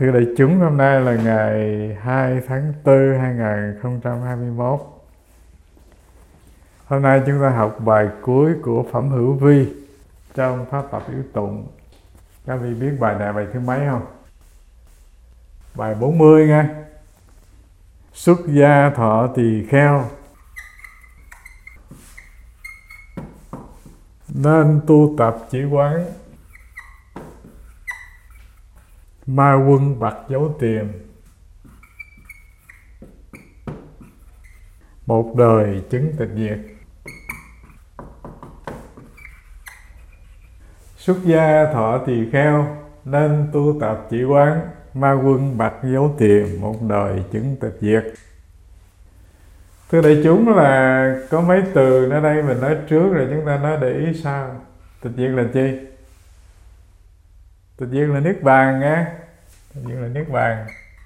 Thưa đại chúng, hôm nay là ngày 2 tháng 4 2021. Hôm nay chúng ta học bài cuối của Phẩm Hữu Vi trong Pháp Tập Yếu Tụng. Các vị biết bài này bài thứ mấy không? Bài 40 nha. Xuất gia thọ tỳ kheo, nên tu tập chỉ quán, ma quân bạc dấu tiền, một đời chứng tịch diệt. Xuất gia thọ tỳ kheo, nên tu tập chỉ quán, ma quân bạc dấu tiền, một đời chứng tịch diệt. Thưa đại chúng, là có mấy từ ở đây mình nói trước rồi, chúng ta nói để ý sao. Tịch diệt là chi? Tịch diệt là niết bàn nghe. Tịch diệt là niết bàn.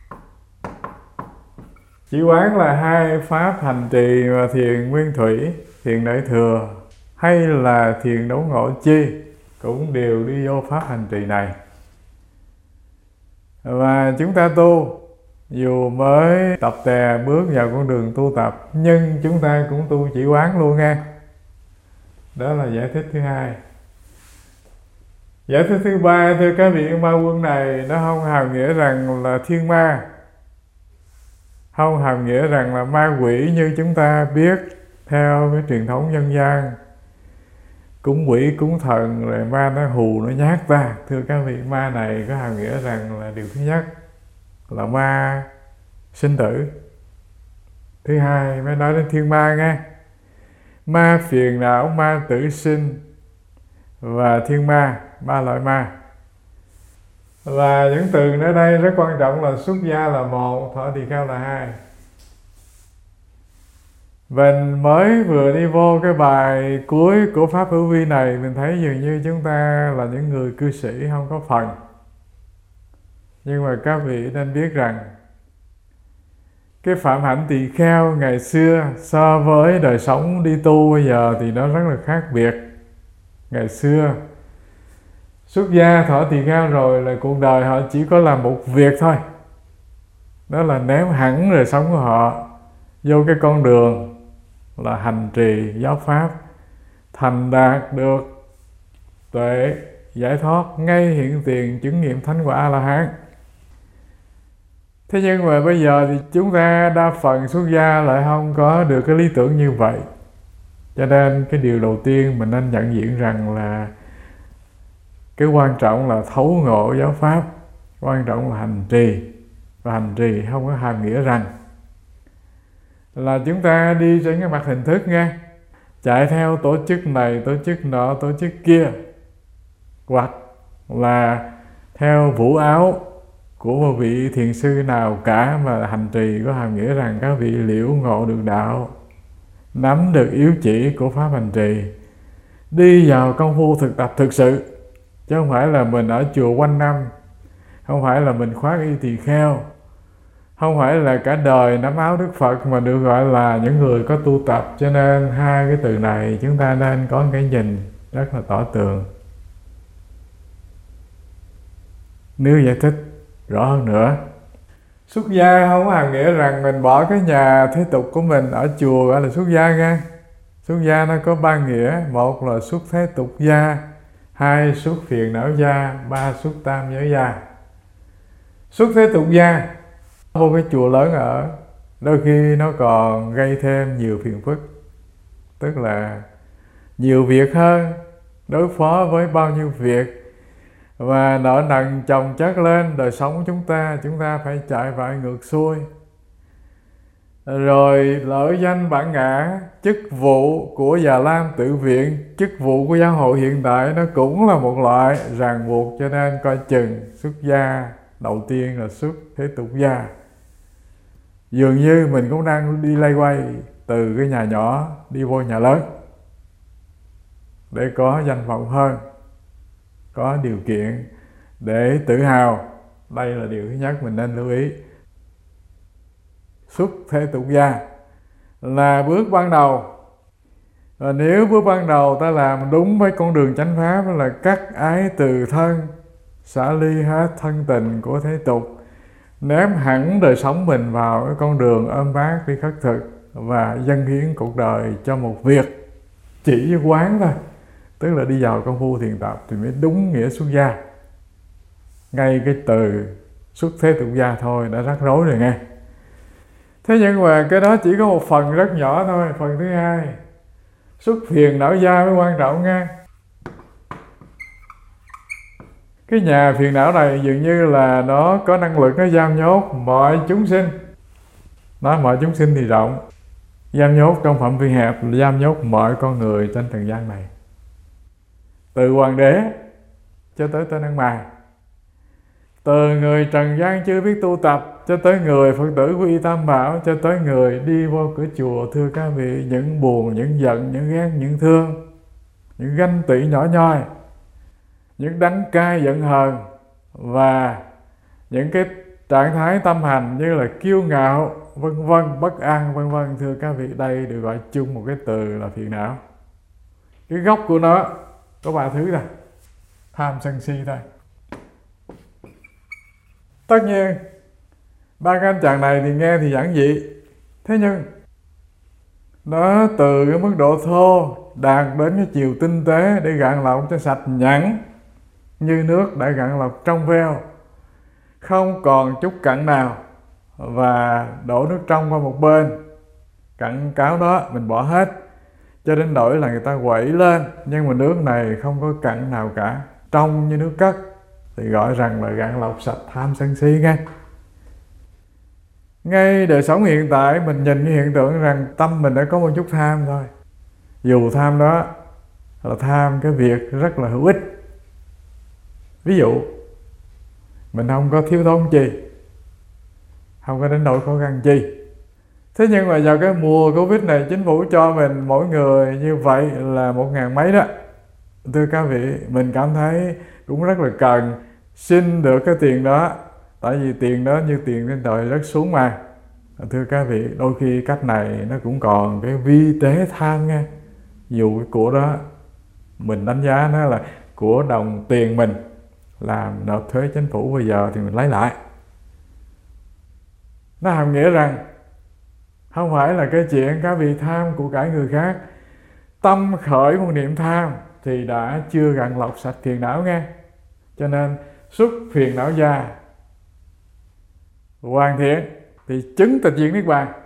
Chỉ quán là hai pháp hành trì và thiền nguyên thủy, thiền đại thừa hay là thiền đấu ngộ chi cũng đều đi vô pháp hành trì này. Và chúng ta tu, dù mới tập tè bước vào con đường tu tập, nhưng chúng ta cũng tu chỉ quán luôn nghe. Đó là giải thích thứ hai. Giải thích thứ ba, thưa các vị, ma quân này nó không hàm nghĩa rằng là thiên ma, không hàm nghĩa rằng là ma quỷ như chúng ta biết theo cái truyền thống dân gian, cúng quỷ cúng thần rồi ma nó hù nó nhát ta. Thưa các vị, ma này có hàm nghĩa rằng là điều thứ nhất là ma sinh tử, thứ hai mới nói đến thiên ma nghe. Ma phiền não, ma tử sinh và thiên ma, ba loại ma. Và những từ ở đây rất quan trọng là xuất gia là một, thọ tỳ kheo là hai. Mình mới vừa đi vô cái bài cuối của Pháp Hữu Vi này, mình thấy dường như chúng ta là những người cư sĩ không có phần. Nhưng mà các vị nên biết rằng cái phạm hạnh tỳ kheo ngày xưa so với đời sống đi tu bây giờ thì nó rất là khác biệt. Ngày xưa xuất gia thọ tỳ kheo rồi là cuộc đời họ chỉ có làm một việc thôi, đó là ném hẳn đời sống của họ vô cái con đường là hành trì giáo pháp, thành đạt được tuệ giải thoát ngay hiện tiền, chứng nghiệm thánh quả A-la-hán. Thế nhưng mà bây giờ thì chúng ta đa phần xuất gia lại không có được cái lý tưởng như vậy. Cho nên cái điều đầu tiên mình nên nhận diện rằng là cái quan trọng là thấu ngộ giáo pháp, quan trọng là hành trì. Và hành trì không có hàm nghĩa rằng là chúng ta đi trên cái mặt hình thức nghe, chạy theo tổ chức này, tổ chức nọ, tổ chức kia, hoặc là theo vũ áo của một vị thiền sư nào cả. Mà hành trì có hàm nghĩa rằng các vị liễu ngộ được đạo, nắm được yếu chỉ của pháp hành trì, đi vào công phu thực tập thực sự, chứ không phải là mình ở chùa quanh năm, không phải là mình khoác y tỳ kheo, không phải là cả đời nắm áo Đức Phật mà được gọi là những người có tu tập. Cho nên hai cái từ này chúng ta nên có cái nhìn rất là tỏ tường. Nếu giải thích rõ hơn nữa, xuất gia không hàm nghĩa rằng mình bỏ cái nhà thế tục của mình ở chùa gọi là xuất gia nha. Xuất gia nó có ba nghĩa: một là xuất thế tục gia, hai xuất phiền não gia, ba xuất tam giới gia. Xuất thế tục gia, vô cái chùa lớn ở, đôi khi nó còn gây thêm nhiều phiền phức, tức là nhiều việc hơn, đối phó với bao nhiêu việc, và nợ nần chồng chất lên đời sống của chúng ta phải chạy vại ngược xuôi. Rồi lợi danh bản ngã, chức vụ của Già Lam Tự Viện, chức vụ của giáo hội hiện tại nó cũng là một loại ràng buộc. Cho nên coi chừng xuất gia đầu tiên là xuất thế tục gia. Dường như mình cũng đang đi lay quay từ cái nhà nhỏ đi vô nhà lớn để có danh vọng hơn, có điều kiện để tự hào. Đây là điều thứ nhất mình nên lưu ý. Xuất thế tục gia là bước ban đầu. Và nếu bước ban đầu ta làm đúng với con đường chánh pháp là cắt ái từ thân, xả ly hết thân tình của thế tục, ném hẳn đời sống mình vào cái con đường ôm bát đi khất thực và dâng hiến cuộc đời cho một việc chỉ với quán thôi, tức là đi vào công phu thiền tập, thì mới đúng nghĩa xuất gia. Ngay cái từ xuất thế tục gia thôi đã rắc rối rồi nghe. Thế nhưng mà cái đó chỉ có một phần rất nhỏ thôi. Phần thứ hai, xuất phiền não gia mới quan trọng nghe. Cái nhà phiền não này dường như là nó có năng lực nó giam nhốt mọi chúng sinh. Nói mọi chúng sinh thì rộng, giam nhốt trong phạm vi hẹp là giam nhốt mọi con người trên trần gian này, từ hoàng đế cho tới tên ăn mày, từ người trần gian chưa biết tu tập cho tới người Phật tử của Y Tam Bảo, cho tới người đi vô cửa chùa. Thưa các vị, những buồn, những giận, những ghét, những thương, những ganh tị nhỏ nhoi, những đắng cay giận hờn và những cái trạng thái tâm hành như là kiêu ngạo, vân vân, bất an, vân vân. Thưa các vị, đây được gọi chung một cái từ là phiền não. Cái gốc của nó có 3 thứ thôi: tham, sân, si thôi. Tất nhiên 3 cái anh chàng này thì nghe thì giản dị, thế nhưng nó từ cái mức độ thô đạt đến cái chiều tinh tế để gạn lọc cho sạch nhẵn như nước đã gạn lọc trong veo, không còn chút cặn nào, và đổ nước trong qua một bên. Cặn cáo đó mình bỏ hết, cho đến nỗi là người ta quẩy lên, nhưng mà nước này không có cặn nào cả, trong như nước cất, thì gọi rằng là gạn lọc sạch tham sân si nghe. Ngay đời sống hiện tại mình nhìn cái hiện tượng rằng tâm mình đã có một chút tham thôi. Dù tham đó là tham cái việc rất là hữu ích. Ví dụ mình không có thiếu thốn chi, không có đến nỗi khó khăn chi. Thế nhưng mà vào cái mùa Covid này, chính phủ cho mình mỗi người như vậy là 1.000 mấy đó. Thưa các vị, mình cảm thấy cũng rất là cần xin được cái tiền đó, tại vì tiền đó như tiền trên trời rớt xuống mà. Thưa các vị, đôi khi cách này nó cũng còn cái vi tế tham nha. Dù cái của đó mình đánh giá nó là của đồng tiền mình làm nộp thuế chính phủ, bây giờ thì mình lấy lại. Nó hàm nghĩa rằng không phải là cái chuyện các vị tham của cải người khác, tâm khởi một niệm tham thì đã chưa gạn lọc sạch phiền não nghe. Cho nên xuất phiền não gia hoàn thiện thì chứng tịch diệt niết bàn.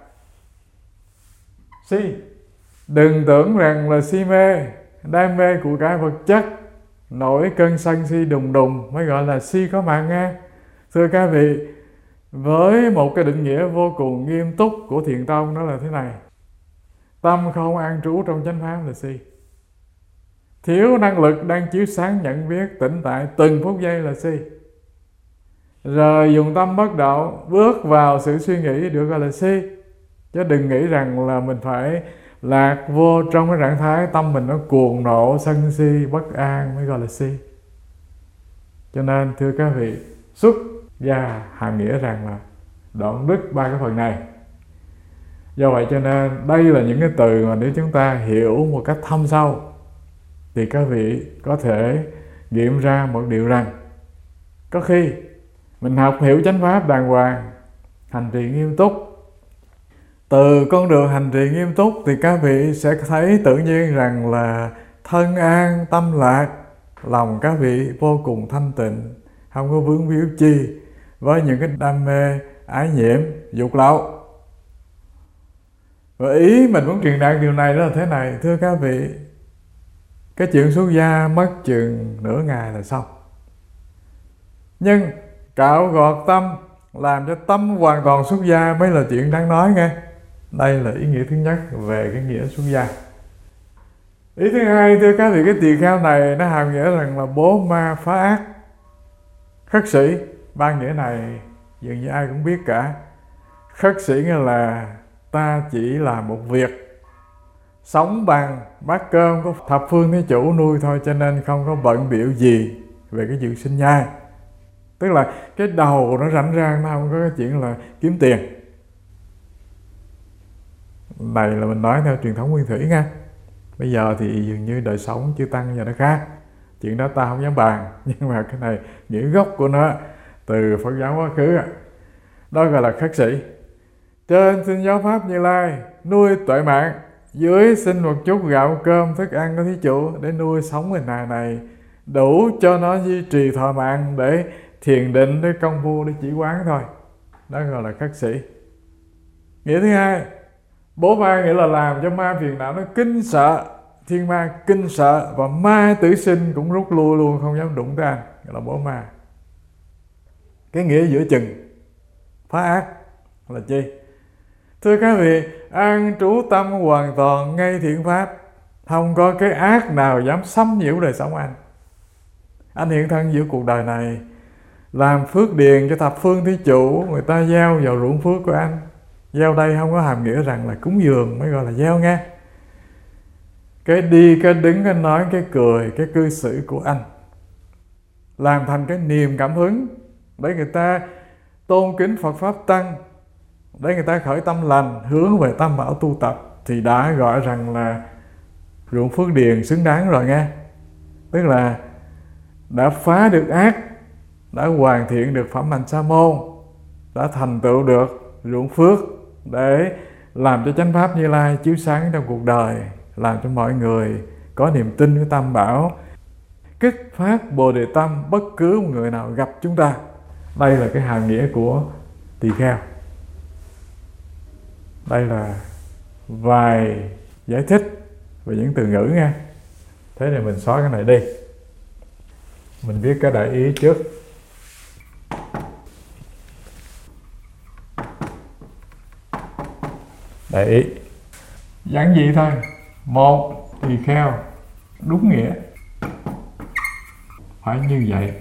Si, đừng tưởng rằng là si mê, đam mê của cải vật chất, nổi cơn sân si đùng đùng mới gọi là si có mạng nghe. Thưa các vị, với một cái định nghĩa vô cùng nghiêm túc của Thiền Tông, đó là thế này: tâm không an trú trong chánh pháp là si, thiếu năng lực đang chiếu sáng nhận biết tỉnh tại từng phút giây là si, rồi dùng tâm bất động bước vào sự suy nghĩ được gọi là si. Chứ đừng nghĩ rằng là mình phải lạc vô trong cái trạng thái tâm mình nó cuồng nộ, sân si, bất an mới gọi là si. Cho nên thưa các vị, xuất gia hàm nghĩa rằng là đoạn đứt 3 cái phần này. Do vậy cho nên đây là những cái từ mà nếu chúng ta hiểu một cách thâm sâu thì các vị có thể nghiệm ra một điều rằng có khi mình học hiểu chánh pháp đàng hoàng, hành trì nghiêm túc. Từ con đường hành trì nghiêm túc thì các vị sẽ thấy tự nhiên rằng là thân an, tâm lạc, lòng các vị vô cùng thanh tịnh, không có vướng víu chi với những cái đam mê, ái nhiễm, dục lậu. Và ý mình muốn truyền đạt điều này đó là thế này: thưa các vị, cái chuyện xuất gia mất chừng nửa ngày là xong. Nhưng cạo gọt tâm, làm cho tâm hoàn toàn xuất gia mới là chuyện đáng nói nghe. Đây là ý nghĩa thứ nhất về cái nghĩa xuất gia. Ý thứ hai, thưa các vị, cái tỳ kheo này nó hàm nghĩa rằng là bố ma phá ác. Khất sĩ, 3 nghĩa này dường như ai cũng biết cả. Khất sĩ nghĩa là ta chỉ làm một việc, sống bằng bát cơm có thập phương thế chủ nuôi thôi, cho nên không có bận biểu gì về cái chuyện sinh nhai. Tức là cái đầu nó rảnh rang, nó không có cái chuyện là kiếm tiền. Này là mình nói theo truyền thống nguyên thủy nha. Bây giờ thì dường như đời sống chư tăng giờ nó khác, chuyện đó ta không dám bàn. Nhưng mà cái này nghĩa gốc của nó từ Phật giáo quá khứ. Đó gọi là khất sĩ. Trên xin giáo pháp Như Lai nuôi tuệ mạng, dưới xin một chút gạo cơm thức ăn của thí chủ để nuôi sống hình hài này, đủ cho nó duy trì thọ mạng để thiền định, để công phu, để chỉ quán thôi. Đó gọi là khất sĩ. Nghĩa thứ hai, bố ma nghĩa là làm cho ma phiền não nó kinh sợ, thiên ma kinh sợ, và ma tử sinh cũng rút lui luôn, không dám đụng tới anh, gọi là bố ma. Cái nghĩa giữa chừng phá ác là chi? Thưa các vị, an trú tâm hoàn toàn ngay thiện pháp, không có cái ác nào dám xâm nhiễu đời sống anh. Anh hiện thân giữa cuộc đời này, làm phước điền cho thập phương thí chủ, người ta gieo vào ruộng phước của anh. Gieo đây không có hàm nghĩa rằng là cúng dường mới gọi là gieo nghe. Cái đi, cái đứng, cái nói, cái cười, cái cư xử của anh làm thành cái niềm cảm hứng để người ta tôn kính Phật Pháp Tăng, để người ta khởi tâm lành, hướng về tam bảo tu tập, thì đã gọi rằng là ruộng phước điền xứng đáng rồi nghe. Tức là đã phá được ác, đã hoàn thiện được phẩm hành sa môn, đã thành tựu được ruộng phước để làm cho chánh pháp Như Lai chiếu sáng trong cuộc đời, làm cho mọi người có niềm tin với tam bảo, kích phát bồ đề tâm bất cứ một người nào gặp chúng ta. Đây là cái hàm nghĩa của tỳ kheo. Đây là vài giải thích về những từ ngữ nha. Thế thì mình xóa cái này đi, mình viết cái đại ý trước. Đại ý giản dị thôi. Một, tỳ kheo đúng nghĩa phải như vậy.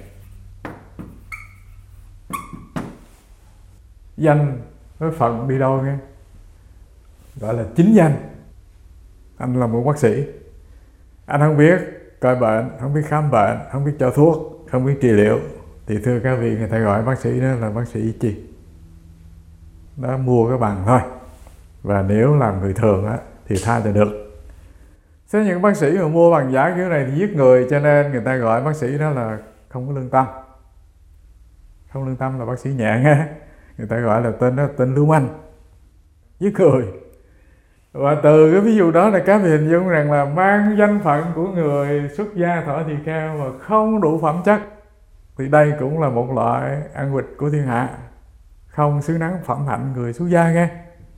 Danh với phận đi đâu nghe, gọi là chính danh. Anh là một bác sĩ, anh không biết coi bệnh, không biết khám bệnh, không biết cho thuốc, không biết trị liệu, thì thưa các vị, người ta gọi bác sĩ đó là bác sĩ y chi. Đó, mua cái bằng thôi. Và nếu làm người thường á, thì tha thì được. Thế những bác sĩ mà mua bằng giả kiểu này thì giết người, cho nên người ta gọi bác sĩ đó là không có lương tâm. Không lương tâm là bác sĩ nhẹ nghe. Người ta gọi là tên đó là tên lưu manh, giết người. Và từ cái ví dụ đó là các vị hình dung rằng là mang danh phận của người xuất gia thọ tỳ kheo mà không đủ phẩm chất, thì đây cũng là một loại ăn quỵt của thiên hạ, không xứng đáng phẩm hạnh người xuất gia nghe.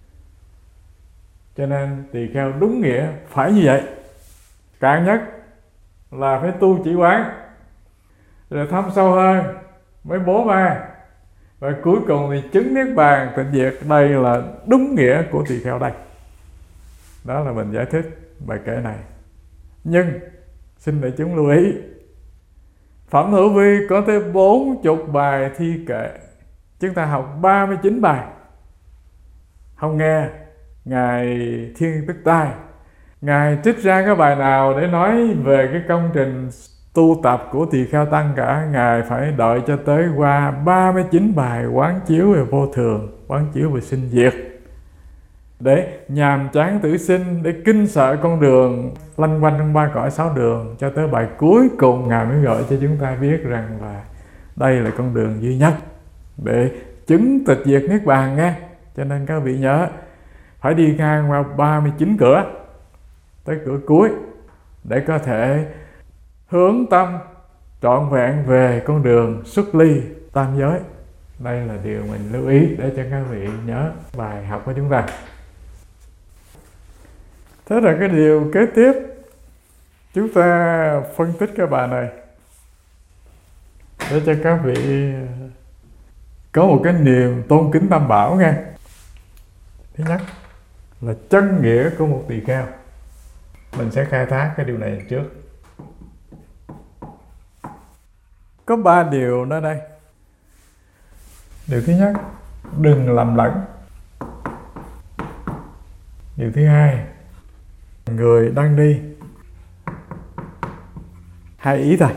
Cho nên tỳ kheo đúng nghĩa phải như vậy. Cạn nhất là phải tu chỉ quán, rồi thâm sâu hơn mới bố ma, và cuối cùng thì chứng niết bàn tịnh diệt. Đây là đúng nghĩa của tỳ kheo đây. Đó là mình giải thích bài kệ này. Nhưng xin đại chúng lưu ý, Phẩm Hữu Vi có tới 40 bài thi kệ. Chúng ta học 39 bài. Không nghe Ngài Thiên Tức Tai, Ngài trích ra cái bài nào để nói về cái công trình tu tập của tỳ kheo tăng cả. Ngài phải đợi cho tới qua 39 bài quán chiếu về vô thường, quán chiếu về sinh diệt, để nhàm chán tử sinh, để kinh sợ con đường lanh quanh trong ba cõi sáu đường, cho tới bài cuối cùng Ngài mới gọi cho chúng ta biết rằng là đây là con đường duy nhất để chứng tịch diệt niết bàn nghe. Cho nên các vị nhớ phải đi ngang qua 39 cửa tới cửa cuối để có thể hướng tâm trọn vẹn về con đường xuất ly tam giới. Đây là điều mình lưu ý để cho các vị nhớ bài học của chúng ta. Thế là cái điều kế tiếp, chúng ta phân tích cái bài này để cho các vị có một cái niềm tôn kính tam bảo nghe. Thứ nhất là chân nghĩa của một tỳ kheo. Mình sẽ khai thác cái điều này trước. Có 3 điều đó đây. Điều thứ nhất, đừng lầm lẫn. Điều thứ hai, người đang đi. 2 ý thôi.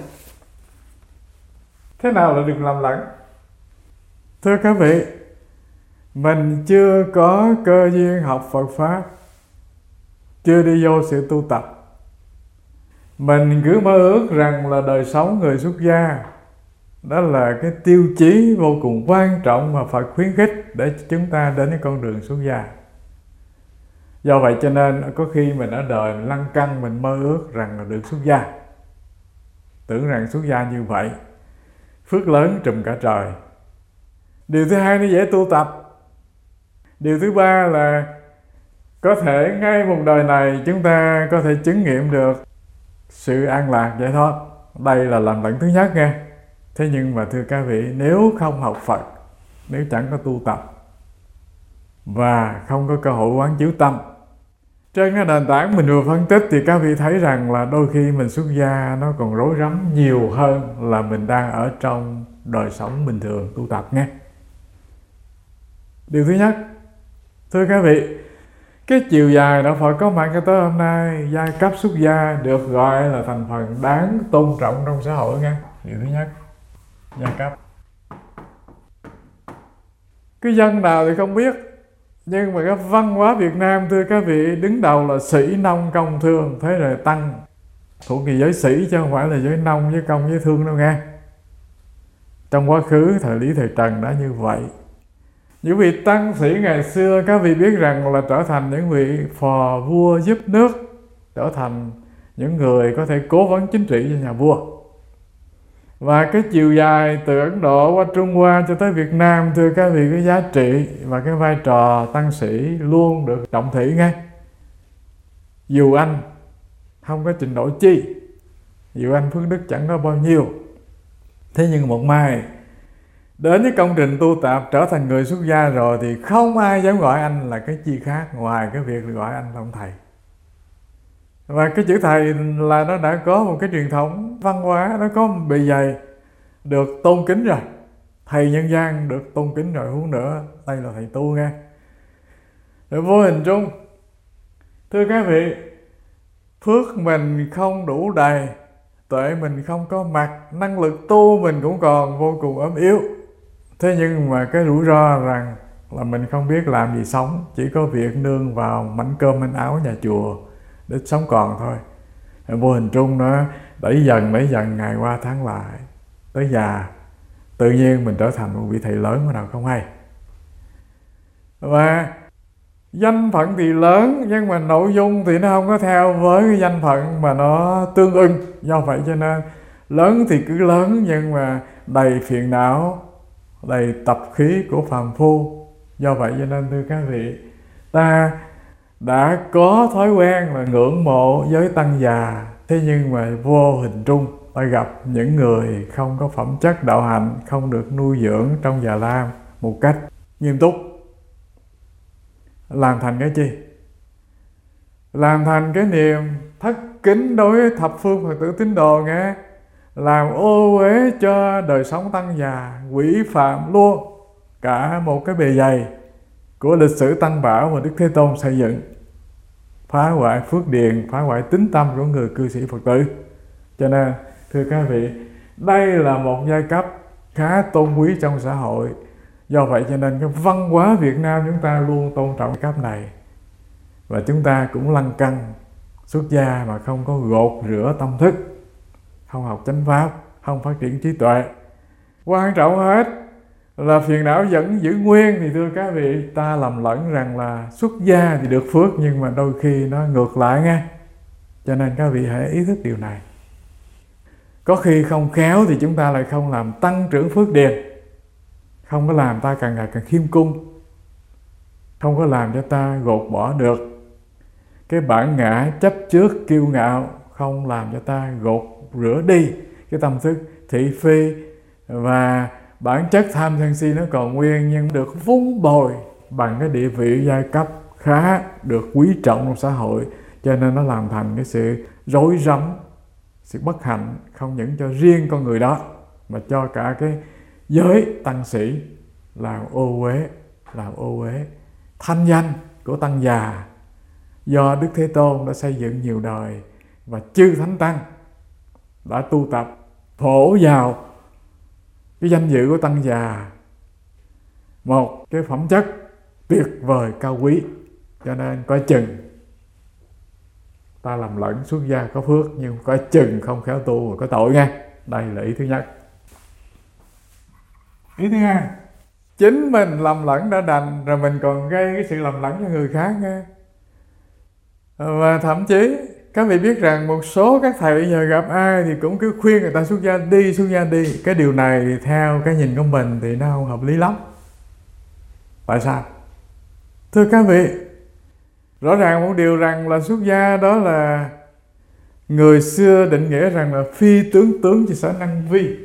Thế nào là đừng lầm lẫn? Thưa các vị, mình chưa có cơ duyên học Phật Pháp, chưa đi vô sự tu tập, mình cứ mơ ước rằng là đời sống người xuất gia Đó là cái tiêu chí vô cùng quan trọng mà Phật khuyến khích để chúng ta đến cái con đường xuất gia. Do vậy cho nên có khi mình ở đời mình lăn căng, mình mơ ước rằng là được xuất gia, tưởng rằng xuất gia như vậy phước lớn trùm cả trời. Điều thứ hai, nó dễ tu tập. Điều thứ ba là có thể ngay một đời này chúng ta có thể chứng nghiệm được sự an lạc giải thoát. Đây là lầm lẫn thứ nhất nghe. Thế nhưng mà thưa các vị, nếu không học Phật, nếu chẳng có tu tập và không có cơ hội quán chiếu tâm, trên cái nền tảng mình vừa phân tích thì các vị thấy rằng là đôi khi mình xuất gia nó còn rối rắm nhiều hơn là mình đang ở trong đời sống bình thường tu tập nghe. Điều thứ nhất, thưa các vị, cái chiều dài đạo Phật có mặt cho tới hôm nay, giai cấp xuất gia được gọi là thành phần đáng tôn trọng trong xã hội nghe. Điều thứ nhất, giai cấp. Cái dân nào thì không biết, nhưng mà cái văn hóa Việt Nam thưa các vị, đứng đầu là sĩ nông công thương, thế rồi tăng thuộc về giới sĩ chứ không phải là giới nông với công với thương đâu nghe. Trong quá khứ thời Lý thời Trần đã như vậy. Những vị tăng sĩ ngày xưa các vị biết rằng là trở thành những vị phò vua giúp nước, trở thành những người có thể cố vấn chính trị cho nhà vua. Và cái chiều dài từ Ấn Độ qua Trung Hoa cho tới Việt Nam, thưa các vị, cái giá trị và cái vai trò tăng sĩ luôn được trọng thị ngay. Dù anh không có trình độ chi, dù anh phước đức chẳng có bao nhiêu, thế nhưng một mai đến với công trình tu tập trở thành người xuất gia rồi thì không ai dám gọi anh là cái chi khác ngoài cái việc gọi anh là ông thầy. Và cái chữ thầy là nó đã có một cái truyền thống văn hóa, nó có một bề dày được tôn kính rồi. Thầy nhân gian được tôn kính rồi, huống nữa đây là thầy tu nghe. Rồi vô hình chung, thưa các vị, phước mình không đủ đầy, tuệ mình không có mặt, năng lực tu mình cũng còn vô cùng ốm yếu. Thế nhưng mà cái rủi ro rằng là mình không biết làm gì sống, chỉ có việc nương vào mảnh cơm manh áo nhà chùa để sống còn thôi. Vô hình chung nó đẩy dần ngày qua tháng lại, tới già tự nhiên mình trở thành một vị thầy lớn mà nào không hay. Và danh phận thì lớn, nhưng mà nội dung thì nó không có theo với cái danh phận mà nó tương ưng. Do vậy cho nên lớn thì cứ lớn, nhưng mà đầy phiền não, đầy tập khí của phàm phu. Do vậy cho nên thưa các vị, ta đã có thói quen là ngưỡng mộ giới tăng già, thế nhưng mà vô hình trung ta gặp những người không có phẩm chất đạo hạnh, không được nuôi dưỡng trong già lam một cách nghiêm túc. Làm thành cái chi? Làm thành cái niềm thất kính đối với thập phương Phật tử tín đồ nghe, làm ô uế cho đời sống tăng già, quỷ phạm luôn cả một cái bề dày của lịch sử Tăng Bảo mà Đức Thế Tôn xây dựng, phá hoại phước điền, phá hoại tính tâm của người cư sĩ Phật tử. Cho nên thưa các vị, đây là một giai cấp khá tôn quý trong xã hội. Do vậy cho nên cái văn hóa Việt Nam chúng ta luôn tôn trọng cấp này, và chúng ta cũng lăng căng xuất gia mà không có gột rửa tâm thức, không học chánh pháp, không phát triển trí tuệ. Quan trọng hết là phiền não vẫn giữ nguyên. Thì thưa các vị, ta lầm lẫn rằng là xuất gia thì được phước, nhưng mà đôi khi nó ngược lại nghe. Cho nên các vị hãy ý thức điều này. Có khi không khéo thì chúng ta lại không làm tăng trưởng phước điền, không có làm ta càng ngày càng khiêm cung, không có làm cho ta gột bỏ được cái bản ngã chấp trước kiêu ngạo, không làm cho ta gột rửa đi cái tâm thức thị phi và bản chất tham sân si nó còn nguyên, nhưng được vun bồi bằng cái địa vị giai cấp khá được quý trọng trong xã hội. Cho nên nó làm thành cái sự rối rắm, sự bất hạnh, không những cho riêng con người đó mà cho cả cái giới tăng sĩ, làm ô uế thanh danh của tăng già do Đức Thế Tôn đã xây dựng nhiều đời, và chư thánh tăng đã tu tập phổ vào cái danh dự của tăng già, một cái phẩm chất tuyệt vời cao quý. Cho nên coi chừng ta lầm lẫn xuất gia có phước, nhưng coi chừng không khéo tu và có tội nghe. Đây là ý thứ nhất. Ý thứ hai, chính mình lầm lẫn đã đành rồi mình còn gây cái sự lầm lẫn cho người khác nghe. Và thậm chí các vị biết rằng một số các thầy bây giờ gặp ai thì cũng cứ khuyên người ta xuất gia đi. Cái điều này theo cái nhìn của mình thì nó không hợp lý lắm. Tại sao? Thưa các vị, rõ ràng một điều rằng là xuất gia đó là người xưa định nghĩa rằng là phi tướng tướng chỉ sở năng vi.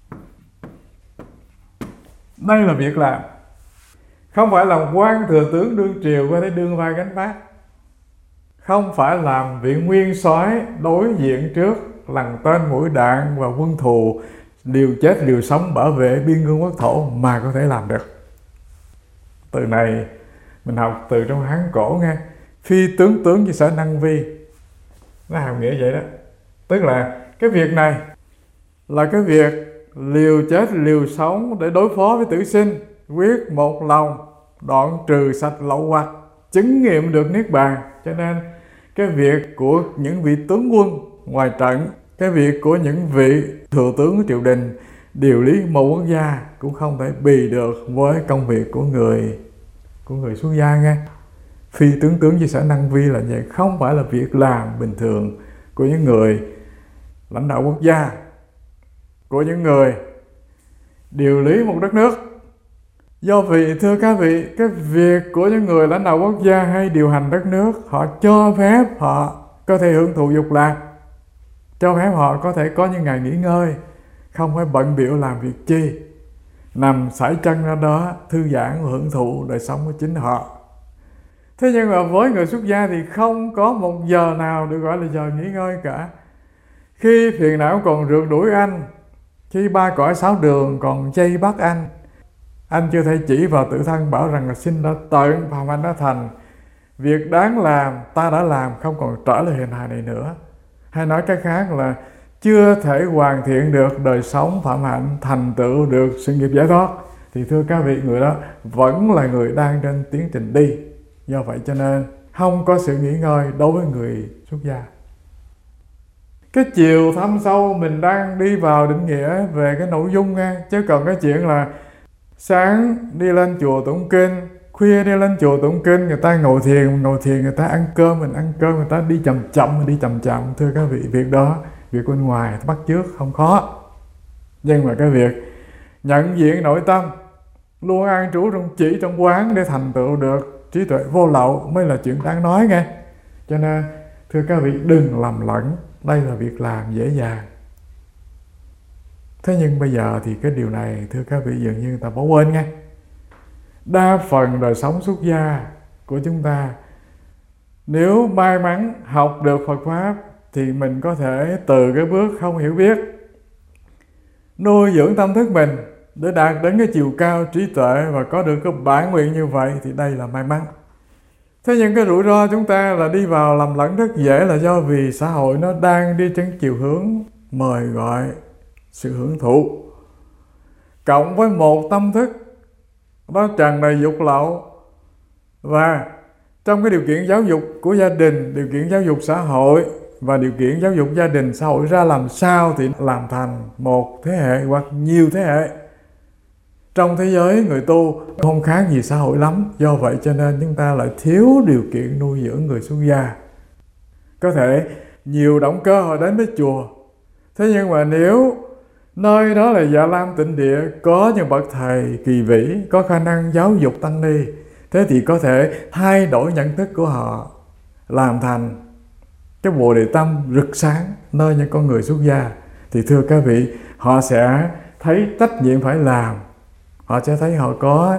Đây là việc làm, không phải làm quan thừa tướng đương triều có thể đương vai gánh vác, không phải làm vị nguyên soái đối diện trước lằn tên mũi đạn và quân thù liều chết liều sống bảo vệ biên cương quốc thổ mà có thể làm được. Từ này mình học từ trong Hán cổ nghe, phi tướng tướng chỉ sở năng vi, nó hàm nghĩa vậy đó. Tức là cái việc này là cái việc liều chết liều sống để đối phó với tử sinh, quyết một lòng đoạn trừ sạch lậu hoặc, chứng nghiệm được niết bàn. Cho nên cái việc của những vị tướng quân ngoài trận, cái việc của những vị thừa tướng của triều đình điều lý một quốc gia cũng không thể bì được với công việc của người xuất gia nghe. Phi tướng tướng chỉ sở năng vi là vậy, không phải là việc làm bình thường của những người lãnh đạo quốc gia, của những người điều lý một đất nước. Do vì thưa các vị, cái việc của những người lãnh đạo quốc gia hay điều hành đất nước, họ cho phép họ có thể hưởng thụ dục lạc, cho phép họ có thể có những ngày nghỉ ngơi, không phải bận bịu làm việc chi, nằm sải chân ra đó thư giãn và hưởng thụ đời sống của chính họ. Thế nhưng mà với người xuất gia thì không có một giờ nào được gọi là giờ nghỉ ngơi cả. Khi phiền não còn rượt đuổi anh, khi ba cõi sáu đường còn chây bắt anh chưa thể chỉ vào tự thân bảo rằng là xin đã tận, phạm hạnh đã thành, việc đáng làm ta đã làm, không còn trở lại hình hài này nữa. Hay nói cách khác là chưa thể hoàn thiện được đời sống phạm hạnh, thành tựu được sự nghiệp giải thoát, thì thưa các vị, người đó vẫn là người đang trên tiến trình đi. Do vậy cho nên không có sự nghỉ ngơi đối với người xuất gia. Cái chiều thâm sâu mình đang đi vào định nghĩa về cái nội dung nha, chứ còn cái chuyện là sáng đi lên chùa tụng kinh, khuya đi lên chùa tụng kinh, người ta ngồi thiền người ta ăn cơm, mình ăn cơm, người ta đi chậm chậm. Thưa các vị, việc đó, việc bên ngoài bắt chước không khó, nhưng mà cái việc nhận diện nội tâm, luôn an trú trong quán để thành tựu được trí tuệ vô lậu mới là chuyện đáng nói nghe. Cho nên thưa các vị, đừng lầm lẫn, đây là việc làm dễ dàng. Thế nhưng bây giờ thì cái điều này thưa các vị dường như người ta bỏ quên nghe. Đa phần đời sống xuất gia của chúng ta, nếu may mắn học được Phật Pháp thì mình có thể từ cái bước không hiểu biết nuôi dưỡng tâm thức mình để đạt đến cái chiều cao trí tuệ và có được cái bản nguyện như vậy, thì đây là may mắn. Thế nhưng cái rủi ro chúng ta là đi vào lầm lẫn rất dễ, là do vì xã hội nó đang đi trên chiều hướng mời gọi sự hưởng thụ, cộng với một tâm thức đó tràn đầy dục lậu. Và trong cái điều kiện giáo dục của gia đình, điều kiện giáo dục xã hội và điều kiện giáo dục gia đình xã hội ra làm sao thì làm thành một thế hệ hoặc nhiều thế hệ. Trong thế giới người tu không khác gì xã hội lắm. Do vậy cho nên chúng ta lại thiếu điều kiện nuôi dưỡng người xuất gia. Có thể nhiều động cơ họ đến với chùa, thế nhưng mà nếu nơi đó là Dạ Lam Tịnh Địa, có những bậc thầy kỳ vĩ, có khả năng giáo dục tăng ni, thế thì có thể thay đổi nhận thức của họ, làm thành cái Bồ Đề Tâm rực sáng nơi những con người xuất gia. Thì thưa các vị, họ sẽ thấy trách nhiệm phải làm, họ sẽ thấy họ có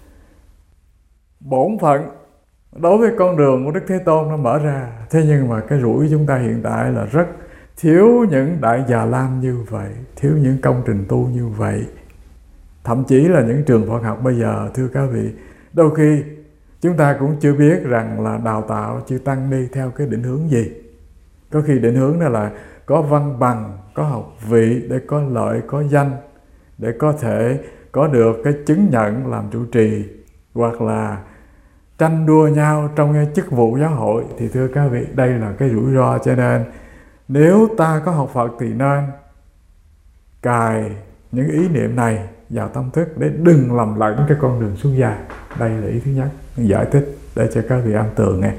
bổn phận đối với con đường của Đức Thế Tôn nó mở ra. Thế nhưng mà cái rủi chúng ta hiện tại là rất thiếu những đại Già Lam như vậy, thiếu những công trình tu như vậy. Thậm chí là những trường Phật học bây giờ, thưa các vị, đôi khi chúng ta cũng chưa biết rằng là đào tạo chư tăng ni theo cái định hướng gì. Có khi định hướng đó là có văn bằng, có học vị để có lợi, có danh, để có thể có được cái chứng nhận làm trụ trì, hoặc là tranh đua nhau trong cái chức vụ giáo hội. Thì thưa các vị, đây là cái rủi ro. Cho nên nếu ta có học Phật thì nên cài những ý niệm này vào tâm thức để đừng lầm lẫn cái con đường xuất gia. Đây là ý thứ nhất, giải thích để cho các vị am tường nghe.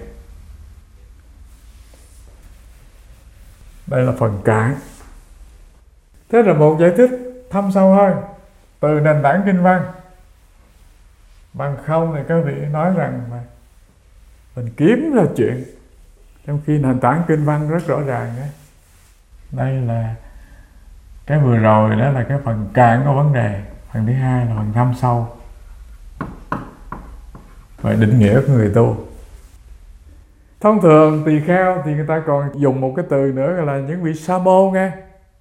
Đây là phần cạn. Thế là một giải thích thâm sâu hơn từ nền tảng kinh văn. Bằng không thì các vị nói rằng mà mình kiếm ra chuyện, trong khi nền tảng kinh văn rất rõ ràng đấy. Đây là cái vừa rồi, đó là cái phần cạn của vấn đề. Phần thứ hai là phần thâm sâu về định nghĩa của người tu. Thông thường tỳ kheo thì người ta còn dùng một cái từ nữa gọi là những vị sa môn nghe.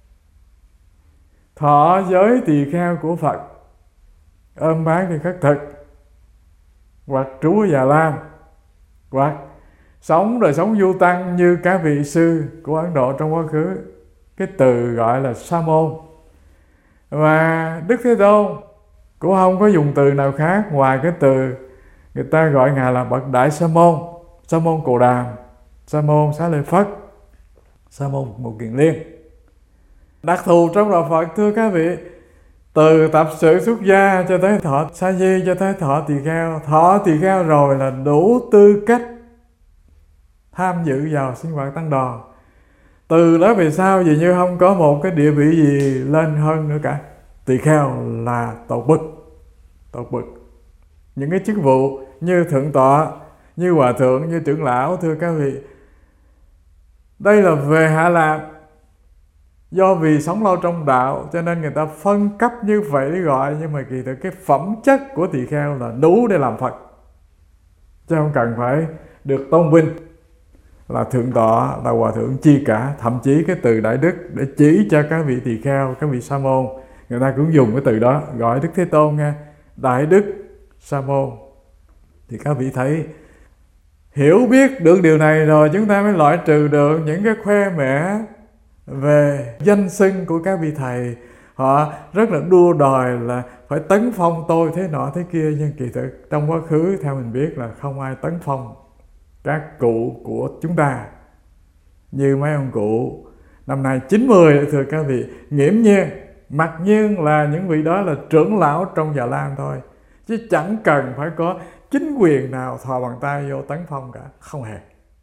Thọ giới tỳ kheo của Phật, ôm bái thì khất thực, hoặc trú ở Già Lam, hoặc sống đời sống du tăng như các vị sư của Ấn Độ trong quá khứ. Cái từ gọi là sa môn. Và Đức Thế Tôn cũng không có dùng từ nào khác ngoài cái từ người ta gọi Ngài là bậc đại sa môn, sa môn Cồ Đàm, sa môn Xá Lợi Phất, sa môn Một Kiền Liên. Đặc thù trong đạo Phật thưa các vị, từ tập sự xuất gia cho tới thọ sa di cho tới thọ tỳ kheo, thọ tỳ kheo rồi là đủ tư cách tham dự vào sinh hoạt tăng đoàn. Từ đó về sau dường như không có một cái địa vị gì lên hơn nữa cả. Tỳ kheo là tột bực, tột bực. Những cái chức vụ như thượng tọa, như hòa thượng, như trưởng lão, thưa các vị, đây là về hạ lạc. Do vì sống lâu trong đạo cho nên người ta phân cấp như vậy để gọi, nhưng mà kỳ thực cái phẩm chất của tỳ kheo là đủ để làm Phật, chứ không cần phải được tôn vinh là thượng tọa, là hòa thượng chi cả. Thậm chí cái từ đại đức để chỉ cho các vị tỳ kheo, các vị sa môn, người ta cũng dùng cái từ đó gọi Đức Thế Tôn nghe, đại đức sa môn. Thì các vị thấy, hiểu biết được điều này rồi chúng ta mới loại trừ được những cái khoe mẽ về danh xưng của các vị thầy. Họ rất là đua đòi là phải tấn phong tôi thế nọ thế kia, nhưng kỳ thực trong quá khứ theo mình biết là không ai tấn phong các cụ của chúng ta. Như mấy ông cụ năm nay 90, thưa các vị, nghiễm nhiên mặc nhiên là những vị đó là trưởng lão trong Già Lam thôi, chứ chẳng cần phải có chính quyền nào thò bàn tay vô tấn phong cả, không hề.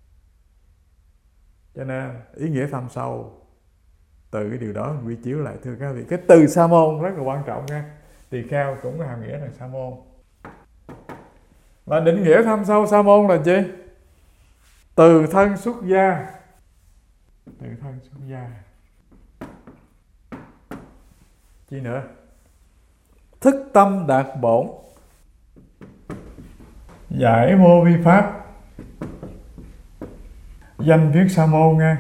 Cho nên ý nghĩa thâm sâu từ cái điều đó quy chiếu lại, thưa các vị. Cái từ sa môn rất là quan trọng nha. Tỳ kheo cũng có hàm nghĩa là sa môn. Và định nghĩa thâm sâu sa môn là gì? Từ thân xuất gia. Từ thân xuất gia. Chi nữa? Thức tâm đạt bổn, giải vô vi pháp. Danh viết sa môn nghe.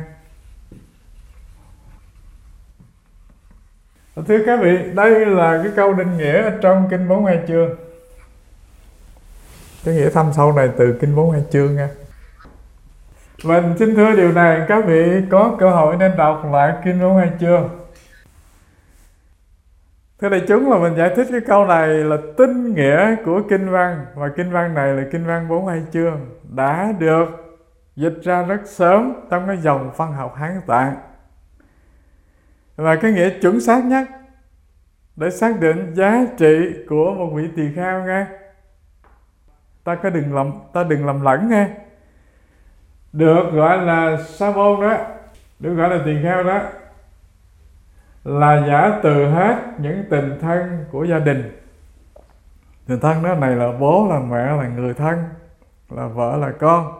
Thưa các vị, đây là cái câu định nghĩa ở trong Kinh 42 chương. Cái nghĩa thâm sâu này từ Kinh 42 chương nha. Mình xin thưa điều này, các vị có cơ hội nên đọc lại Kinh 42 chương. Thưa đại chúng, là mình giải thích cái câu này là tinh nghĩa của kinh văn. Và kinh văn này là kinh văn 42 chương, đã được dịch ra rất sớm trong cái dòng văn học Hán Tạng. Và cái nghĩa chuẩn xác nhất để xác định giá trị của một vị tỳ kheo nghe. Ta đừng lầm lẫn nghe. Được gọi là sa môn đó, được gọi là tỳ kheo đó, là giả từ hết những tình thân của gia đình. Tình thân đó này là bố, là mẹ, là người thân, là vợ, là con.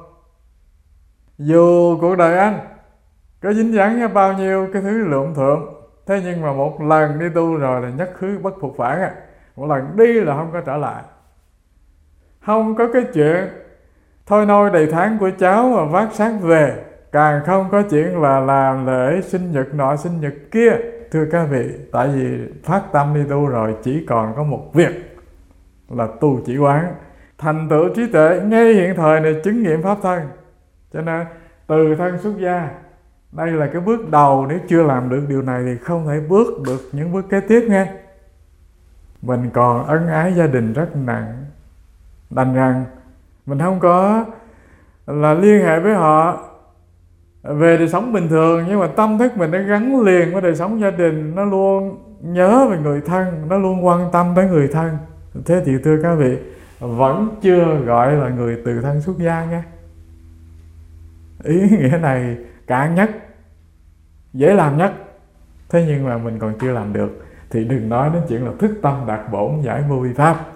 Dù cuộc đời anh có dính dáng với bao nhiêu cái thứ lượm thượm, thế nhưng mà một lần đi tu rồi là nhất khứ bất phục phản. Một lần đi là không có trở lại. Không có cái chuyện thôi nôi đầy tháng của cháu mà vác xác về. Càng không có chuyện là làm lễ sinh nhật nọ sinh nhật kia. Thưa các vị, tại vì phát tâm đi tu rồi chỉ còn có một việc là tu chỉ quán, thành tựu trí tuệ ngay hiện thời này, chứng nghiệm pháp thân. Cho nên từ thân xuất gia, đây là cái bước đầu. Nếu chưa làm được điều này thì không thể bước được những bước kế tiếp nghe. Mình còn ân ái gia đình rất nặng, đành rằng mình không có là liên hệ với họ về đời sống bình thường, nhưng mà tâm thức mình đã gắn liền với đời sống gia đình, nó luôn nhớ về người thân, nó luôn quan tâm tới người thân. Thế thì thưa các vị, vẫn chưa gọi là người từ thân xuất gia nha. Ý nghĩa này cạn nhất, dễ làm nhất. Thế nhưng mà mình còn chưa làm được thì đừng nói đến chuyện là thức tâm đạt bổn giải vô vi pháp.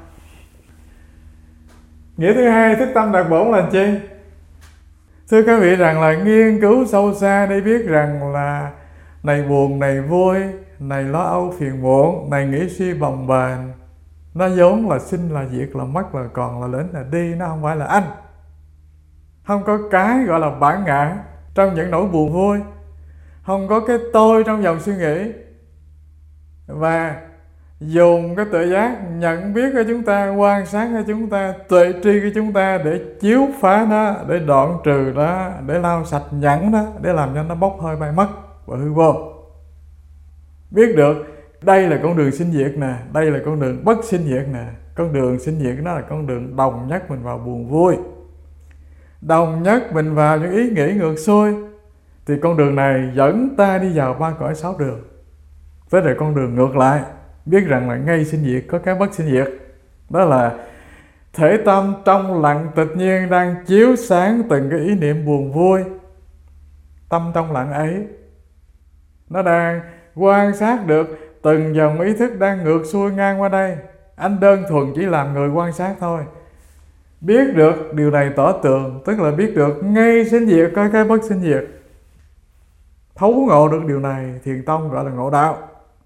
Nghĩa thứ hai, thức tâm đạt bổn là chi? Thưa các vị, rằng là nghiên cứu sâu xa để biết rằng là này buồn, này vui, này lo âu phiền muộn, này nghĩ suy bồng bềnh, nó vốn là sinh là diệt, là mất là còn, là đến là đi, nó không phải là anh. Không có cái gọi là bản ngã trong những nỗi buồn vui, không có cái tôi trong dòng suy nghĩ. Và dùng cái tự giác nhận biết của chúng ta, quan sát của chúng ta, tuệ tri của chúng ta để chiếu phá nó, để đoạn trừ nó, để lau sạch nhẫn nó, để làm cho nó bốc hơi bay mất và hư vô. Biết được đây là con đường sinh diệt nè, đây là con đường bất sinh diệt nè. Con đường sinh diệt nó là con đường đồng nhất mình vào buồn vui, đồng nhất mình vào những ý nghĩ ngược xuôi. Thì con đường này dẫn ta đi vào ba cõi sáu đường. Với lại con đường ngược lại, biết rằng là ngay sinh diệt có cái bất sinh diệt. Đó là thể tâm trong lặng tự nhiên đang chiếu sáng từng cái ý niệm buồn vui. Tâm trong lặng ấy, nó đang quan sát được từng dòng ý thức đang ngược xuôi ngang qua đây. Anh đơn thuần chỉ làm người quan sát thôi. Biết được điều này tỏ tường, tức là biết được ngay sinh diệt có cái bất sinh diệt. Thấu ngộ được điều này, Thiền tông gọi là ngộ đạo.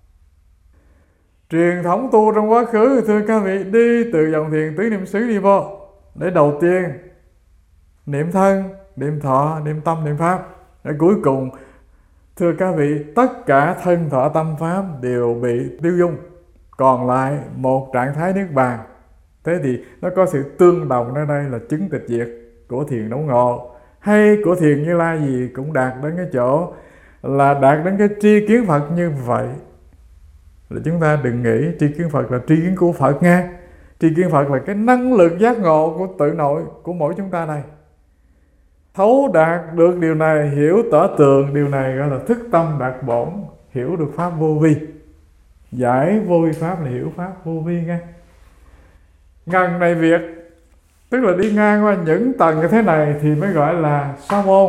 Truyền thống tu trong quá khứ, thưa các vị, đi từ dòng thiền tứ niệm xứ đi vô, để đầu tiên niệm thân, niệm thọ, niệm tâm, niệm pháp. Để cuối cùng, thưa các vị, tất cả thân thọ tâm pháp đều bị tiêu dung, còn lại một trạng thái niết bàn. Thế thì nó có sự tương đồng ở đây là chứng tịch diệt của thiền đốn ngộ, hay của thiền Như Lai gì cũng đạt đến cái chỗ là đạt đến cái tri kiến Phật như vậy. Là chúng ta đừng nghĩ tri kiến Phật là tri kiến của Phật nha. Tri kiến Phật là cái năng lực giác ngộ của tự nội của mỗi chúng ta này. Thấu đạt được điều này, hiểu tỏ tường điều này gọi là thức tâm đạt bổn, hiểu được pháp vô vi. Giải vô vi pháp là hiểu pháp vô vi nha. Ngần này việc, tức là đi ngang qua những tầng như thế này thì mới gọi là sa môn,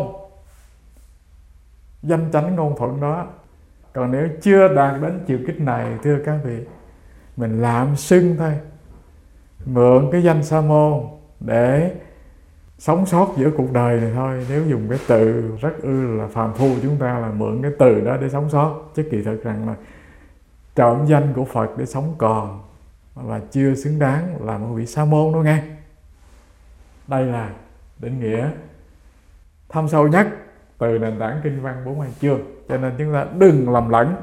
danh chánh ngôn thuận đó. Còn nếu chưa đạt đến chiều kích này, thưa các vị, mình lạm xưng thôi, mượn cái danh sa môn để sống sót giữa cuộc đời này thôi. Nếu dùng cái từ rất là phàm phu, chúng ta là mượn cái từ đó để sống sót, chứ kỳ thực rằng là trộm danh của Phật để sống còn, và chưa xứng đáng là một vị sa môn đâu nghe. Đây là định nghĩa thâm sâu nhất từ nền tảng kinh văn 42 chương. Cho nên chúng ta đừng lầm lẫn,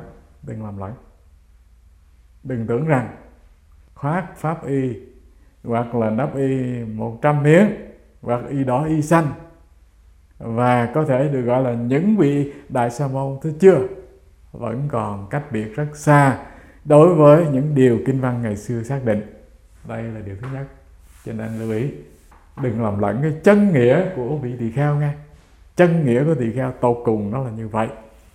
đừng tưởng rằng khoác pháp y hoặc là nắp y 100 miếng hoặc y đỏ y xanh và có thể được gọi là những vị đại sa môn. Thứ chưa, vẫn còn cách biệt rất xa đối với những điều kinh văn ngày xưa xác định. Đây là điều thứ nhất. Cho nên lưu ý, đừng lầm lẫn cái chân nghĩa của vị tỳ kheo nghe. Chân nghĩa của tỳ kheo tột cùng nó là như vậy.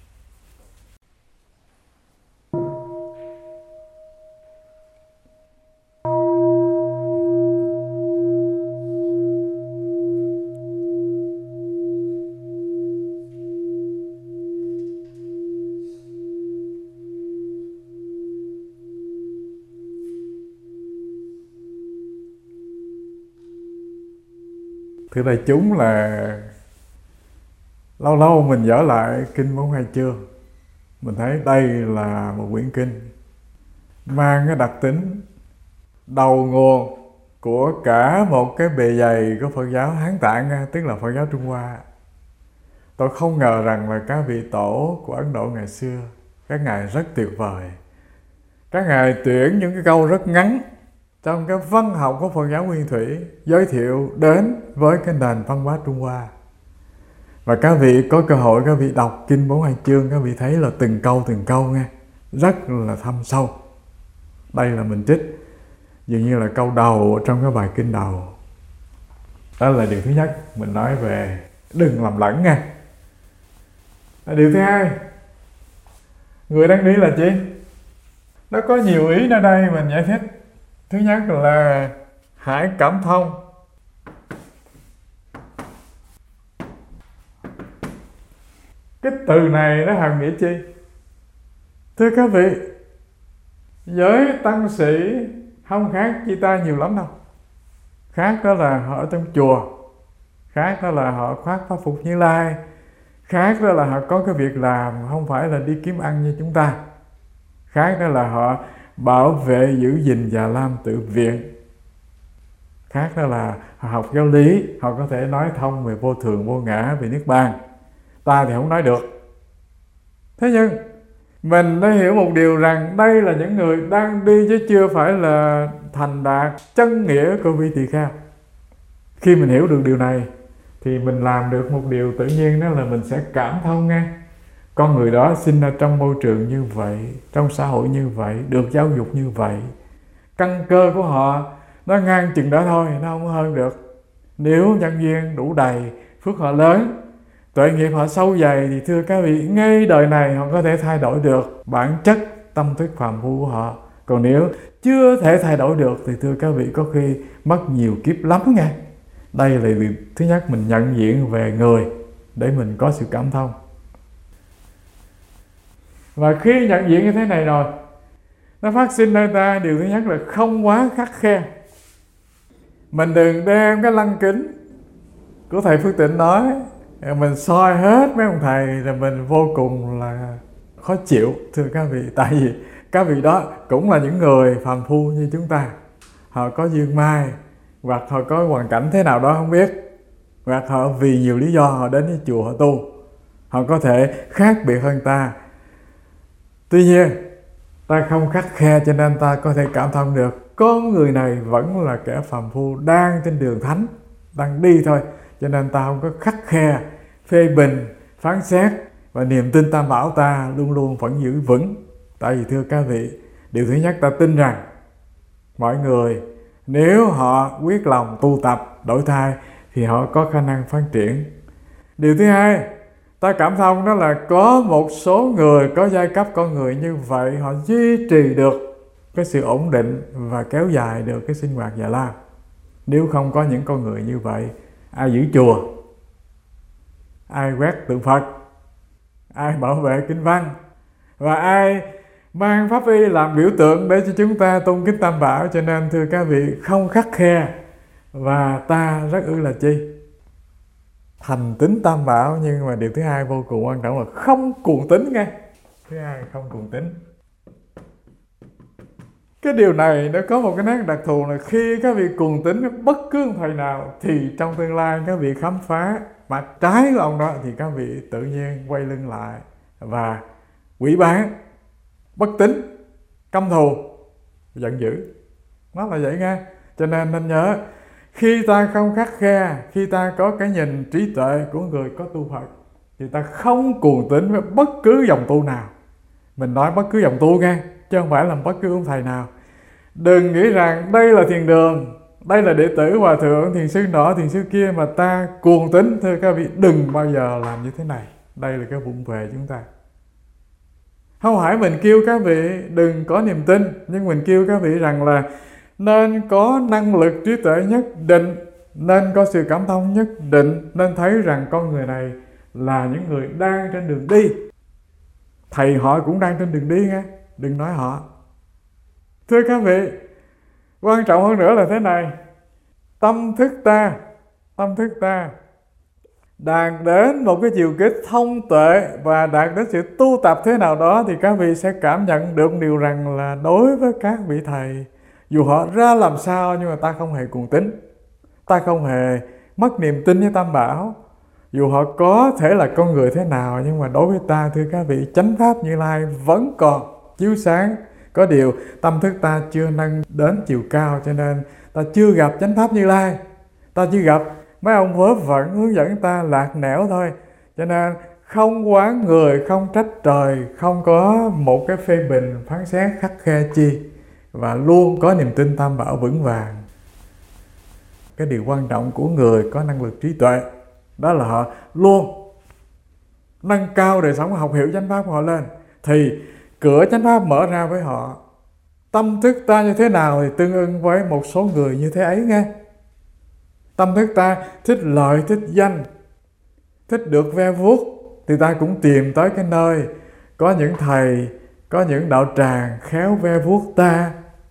Thưa đại chúng, là lâu lâu mình dở lại kinh 42 chương, mình thấy đây là một quyển kinh mang cái đặc tính đầu nguồn của cả một cái bề dày của Phật giáo Hán Tạng, tức là Phật giáo Trung Hoa. Tôi không ngờ rằng là các vị tổ của Ấn Độ ngày xưa, các ngài rất tuyệt vời. Các ngài tuyển những cái câu rất ngắn trong cái văn học của Phật giáo Nguyên Thủy, giới thiệu đến với cái nền văn hóa Trung Hoa. Và các vị có cơ hội, các vị đọc kinh 42 chương, các vị thấy là từng câu nghe, rất là thâm sâu. Đây là mình trích dường như là câu đầu trong cái bài kinh đầu. Đó là điều thứ nhất, mình nói về đừng lầm lẫn nha. Điều thứ hai, người đang đi là chi? Nó có nhiều ý ở đây mình giải thích. Thứ nhất là hãy cảm thông. Cái từ này nó hàm nghĩa chi? Thưa các vị, giới tăng sĩ không khác chi ta nhiều lắm đâu. Khác đó là họ ở trong chùa, khác đó là họ khoác pháp phục Như Lai, khác đó là họ có cái việc làm, không phải là đi kiếm ăn như chúng ta, khác đó là họ bảo vệ giữ gìn và làm tự viện, khác đó là họ học giáo lý, họ có thể nói thông về vô thường vô ngã, về niết bàn. Ta thì không nói được. Thế nhưng mình đã hiểu một điều rằng đây là những người đang đi chứ chưa phải là thành đạt chân nghĩa của vị tỳ kheo. Khi mình hiểu được điều này thì mình làm được một điều tự nhiên, đó là mình sẽ cảm thông nghe. Con người đó sinh ra trong môi trường như vậy, trong xã hội như vậy, được giáo dục như vậy, căn cơ của họ nó ngang chừng đó thôi, nó không hơn được. Nếu nhân duyên đủ đầy, phước họ lớn, tuệ nghiệp họ sâu dày thì thưa các vị, ngay đời này họ có thể thay đổi được bản chất tâm thức phàm phu của họ. Còn nếu chưa thể thay đổi được thì thưa các vị, có khi mất nhiều kiếp lắm nghe. Đây là việc thứ nhất mình nhận diện về người để mình có sự cảm thông. Và khi nhận diện như thế này rồi, nó phát sinh nơi ta điều thứ nhất là không quá khắt khe. Mình đừng đem cái lăng kính của thầy Phước Tịnh nói, mình soi hết mấy ông thầy là mình vô cùng là khó chịu thưa các vị. Tại vì các vị đó cũng là những người phàm phu như chúng ta. Họ có duyên mai, hoặc họ có hoàn cảnh thế nào đó không biết, hoặc họ vì nhiều lý do họ đến với chùa họ tu. Họ có thể khác biệt hơn ta. Tuy nhiên ta không khắt khe cho nên ta có thể cảm thông được. Con người này vẫn là kẻ phàm phu đang trên đường thánh, đang đi thôi, cho nên ta không có khắt khe, phê bình, phán xét. Và niềm tin Tam Bảo ta luôn luôn vẫn giữ vững. Tại vì thưa các vị, điều thứ nhất ta tin rằng mọi người nếu họ quyết lòng tu tập đổi thay thì họ có khả năng phát triển. Điều thứ hai ta cảm thông đó là có một số người có giai cấp con người như vậy, họ duy trì được cái sự ổn định và kéo dài được cái sinh hoạt Già Lam. Nếu không có những con người như vậy, ai giữ chùa, ai quét tượng Phật, ai bảo vệ kinh văn, và ai mang pháp y làm biểu tượng để cho chúng ta tôn kính Tam Bảo. Cho nên thưa các vị, không khắt khe và ta rất ư là chi? Thành tín Tam Bảo. Nhưng mà điều thứ hai vô cùng quan trọng là không cuồng tín nghe. Thứ hai không cuồng tín. Cái điều này nó có một cái nét đặc thù là khi các vị cuồng tín bất cứ thầy nào thì trong tương lai các vị khám phá mặt trái của ông đó thì các vị tự nhiên quay lưng lại và quỷ bán, bất tín, căm thù, giận dữ. Nó là vậy nghe. Cho nên nên nhớ, khi ta không khắt khe, khi ta có cái nhìn trí tuệ của người có tu Phật thì ta không cuồng tín với bất cứ dòng tu nào. Mình nói bất cứ dòng tu nghe, chứ không phải là bất cứ ông thầy nào. Đừng nghĩ rằng đây là thiền đường, đây là đệ tử hòa thượng, thiền sư nọ, thiền sư kia mà ta cuồng tín. Thưa các vị, đừng bao giờ làm như thế này. Đây là cái vụng về chúng ta. Không phải mình kêu các vị đừng có niềm tin, nhưng mình kêu các vị rằng là nên có năng lực trí tuệ nhất định, nên có sự cảm thông nhất định, nên thấy rằng con người này là những người đang trên đường đi. Thầy họ cũng đang trên đường đi nghe, đừng nói họ. Thưa các vị, quan trọng hơn nữa là thế này. Tâm thức ta đạt đến một cái chiều kích thông tuệ và đạt đến sự tu tập thế nào đó thì các vị sẽ cảm nhận được điều rằng là đối với các vị thầy, dù họ ra làm sao nhưng mà ta không hề cuồng tín, ta không hề mất niềm tin với Tam Bảo. Dù họ có thể là con người thế nào nhưng mà đối với ta, thưa các vị, chánh pháp Như Lai vẫn còn chiếu sáng. Có điều tâm thức ta chưa nâng đến chiều cao, cho nên ta chưa gặp chánh pháp Như Lai, ta chưa gặp mấy ông vớ vẩn hướng dẫn ta lạc nẻo thôi. Cho nên không oán người, không trách trời, không có một cái phê bình phán xét khắt khe chi, và luôn có niềm tin Tam Bảo vững vàng. Cái điều quan trọng của người có năng lực trí tuệ đó là họ luôn nâng cao đời sống và học hiểu chánh pháp của họ lên, thì cửa chánh pháp mở ra với họ, Tâm thức ta như thế nào thì tương ưng với một số người như thế ấy nghe. Tâm thức ta thích lợi, thích danh, thích được ve vuốt, thì ta cũng tìm tới cái nơi có những thầy, có những đạo tràng khéo ve vuốt ta,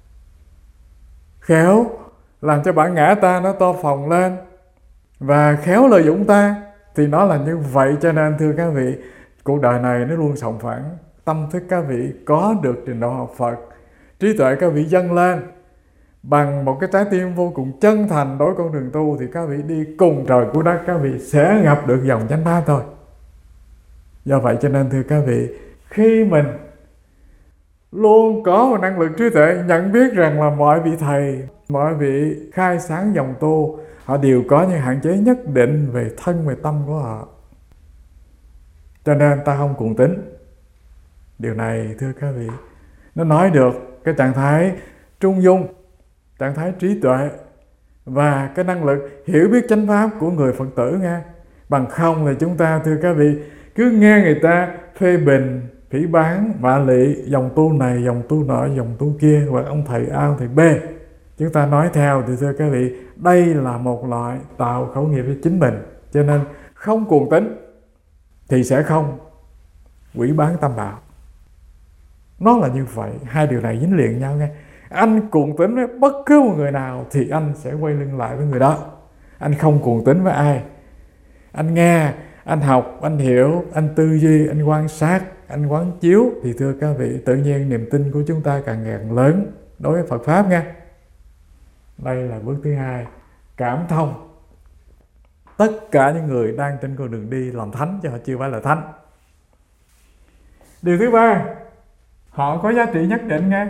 khéo làm cho bản ngã ta nó to phồng lên, và khéo lợi dụng ta. Thì nó là như vậy. Cho nên thưa các vị, cuộc đời này nó luôn sòng phẳng. Tâm thức các vị có được trình độ học Phật, trí tuệ các vị dâng lên bằng một cái trái tim vô cùng chân thành đối con đường tu, thì các vị đi cùng trời của đất, các vị sẽ gặp được dòng chánh pháp thôi. Do vậy cho nên thưa các vị, khi mình luôn có một năng lực trí tuệ nhận biết rằng là mọi vị thầy, mọi vị khai sáng dòng tu, họ đều có những hạn chế nhất định về thân, về tâm của họ, cho nên ta không cuồng tín. Điều này thưa các vị, nó nói được cái trạng thái trung dung, trạng thái trí tuệ và cái năng lực hiểu biết chánh pháp của người Phật tử nghe. Bằng không thì chúng ta thưa các vị cứ nghe người ta phê bình, phỉ báng, vạ lị dòng tu này, dòng tu nọ, dòng tu kia, hoặc ông thầy A, ông thầy B, chúng ta nói theo thì thưa các vị, đây là một loại tạo khẩu nghiệp cho chính mình. Cho nên không cuồng tín thì sẽ không quỷ bán tam bảo. Nó là như vậy, hai điều này dính liền nhau nghe. Anh cuồng tín với bất cứ một người nào thì anh sẽ quay lưng lại với người đó. Anh không cuồng tín với ai, anh nghe, anh học, anh hiểu, anh tư duy, anh quan sát, anh quán chiếu, thì thưa các vị, tự nhiên niềm tin của chúng ta càng ngày càng lớn đối với Phật Pháp nha. Đây là bước thứ hai, cảm thông tất cả những người đang trên con đường đi làm thánh, chứ họ chưa phải là thánh. Điều thứ ba, họ có giá trị nhất định nghe.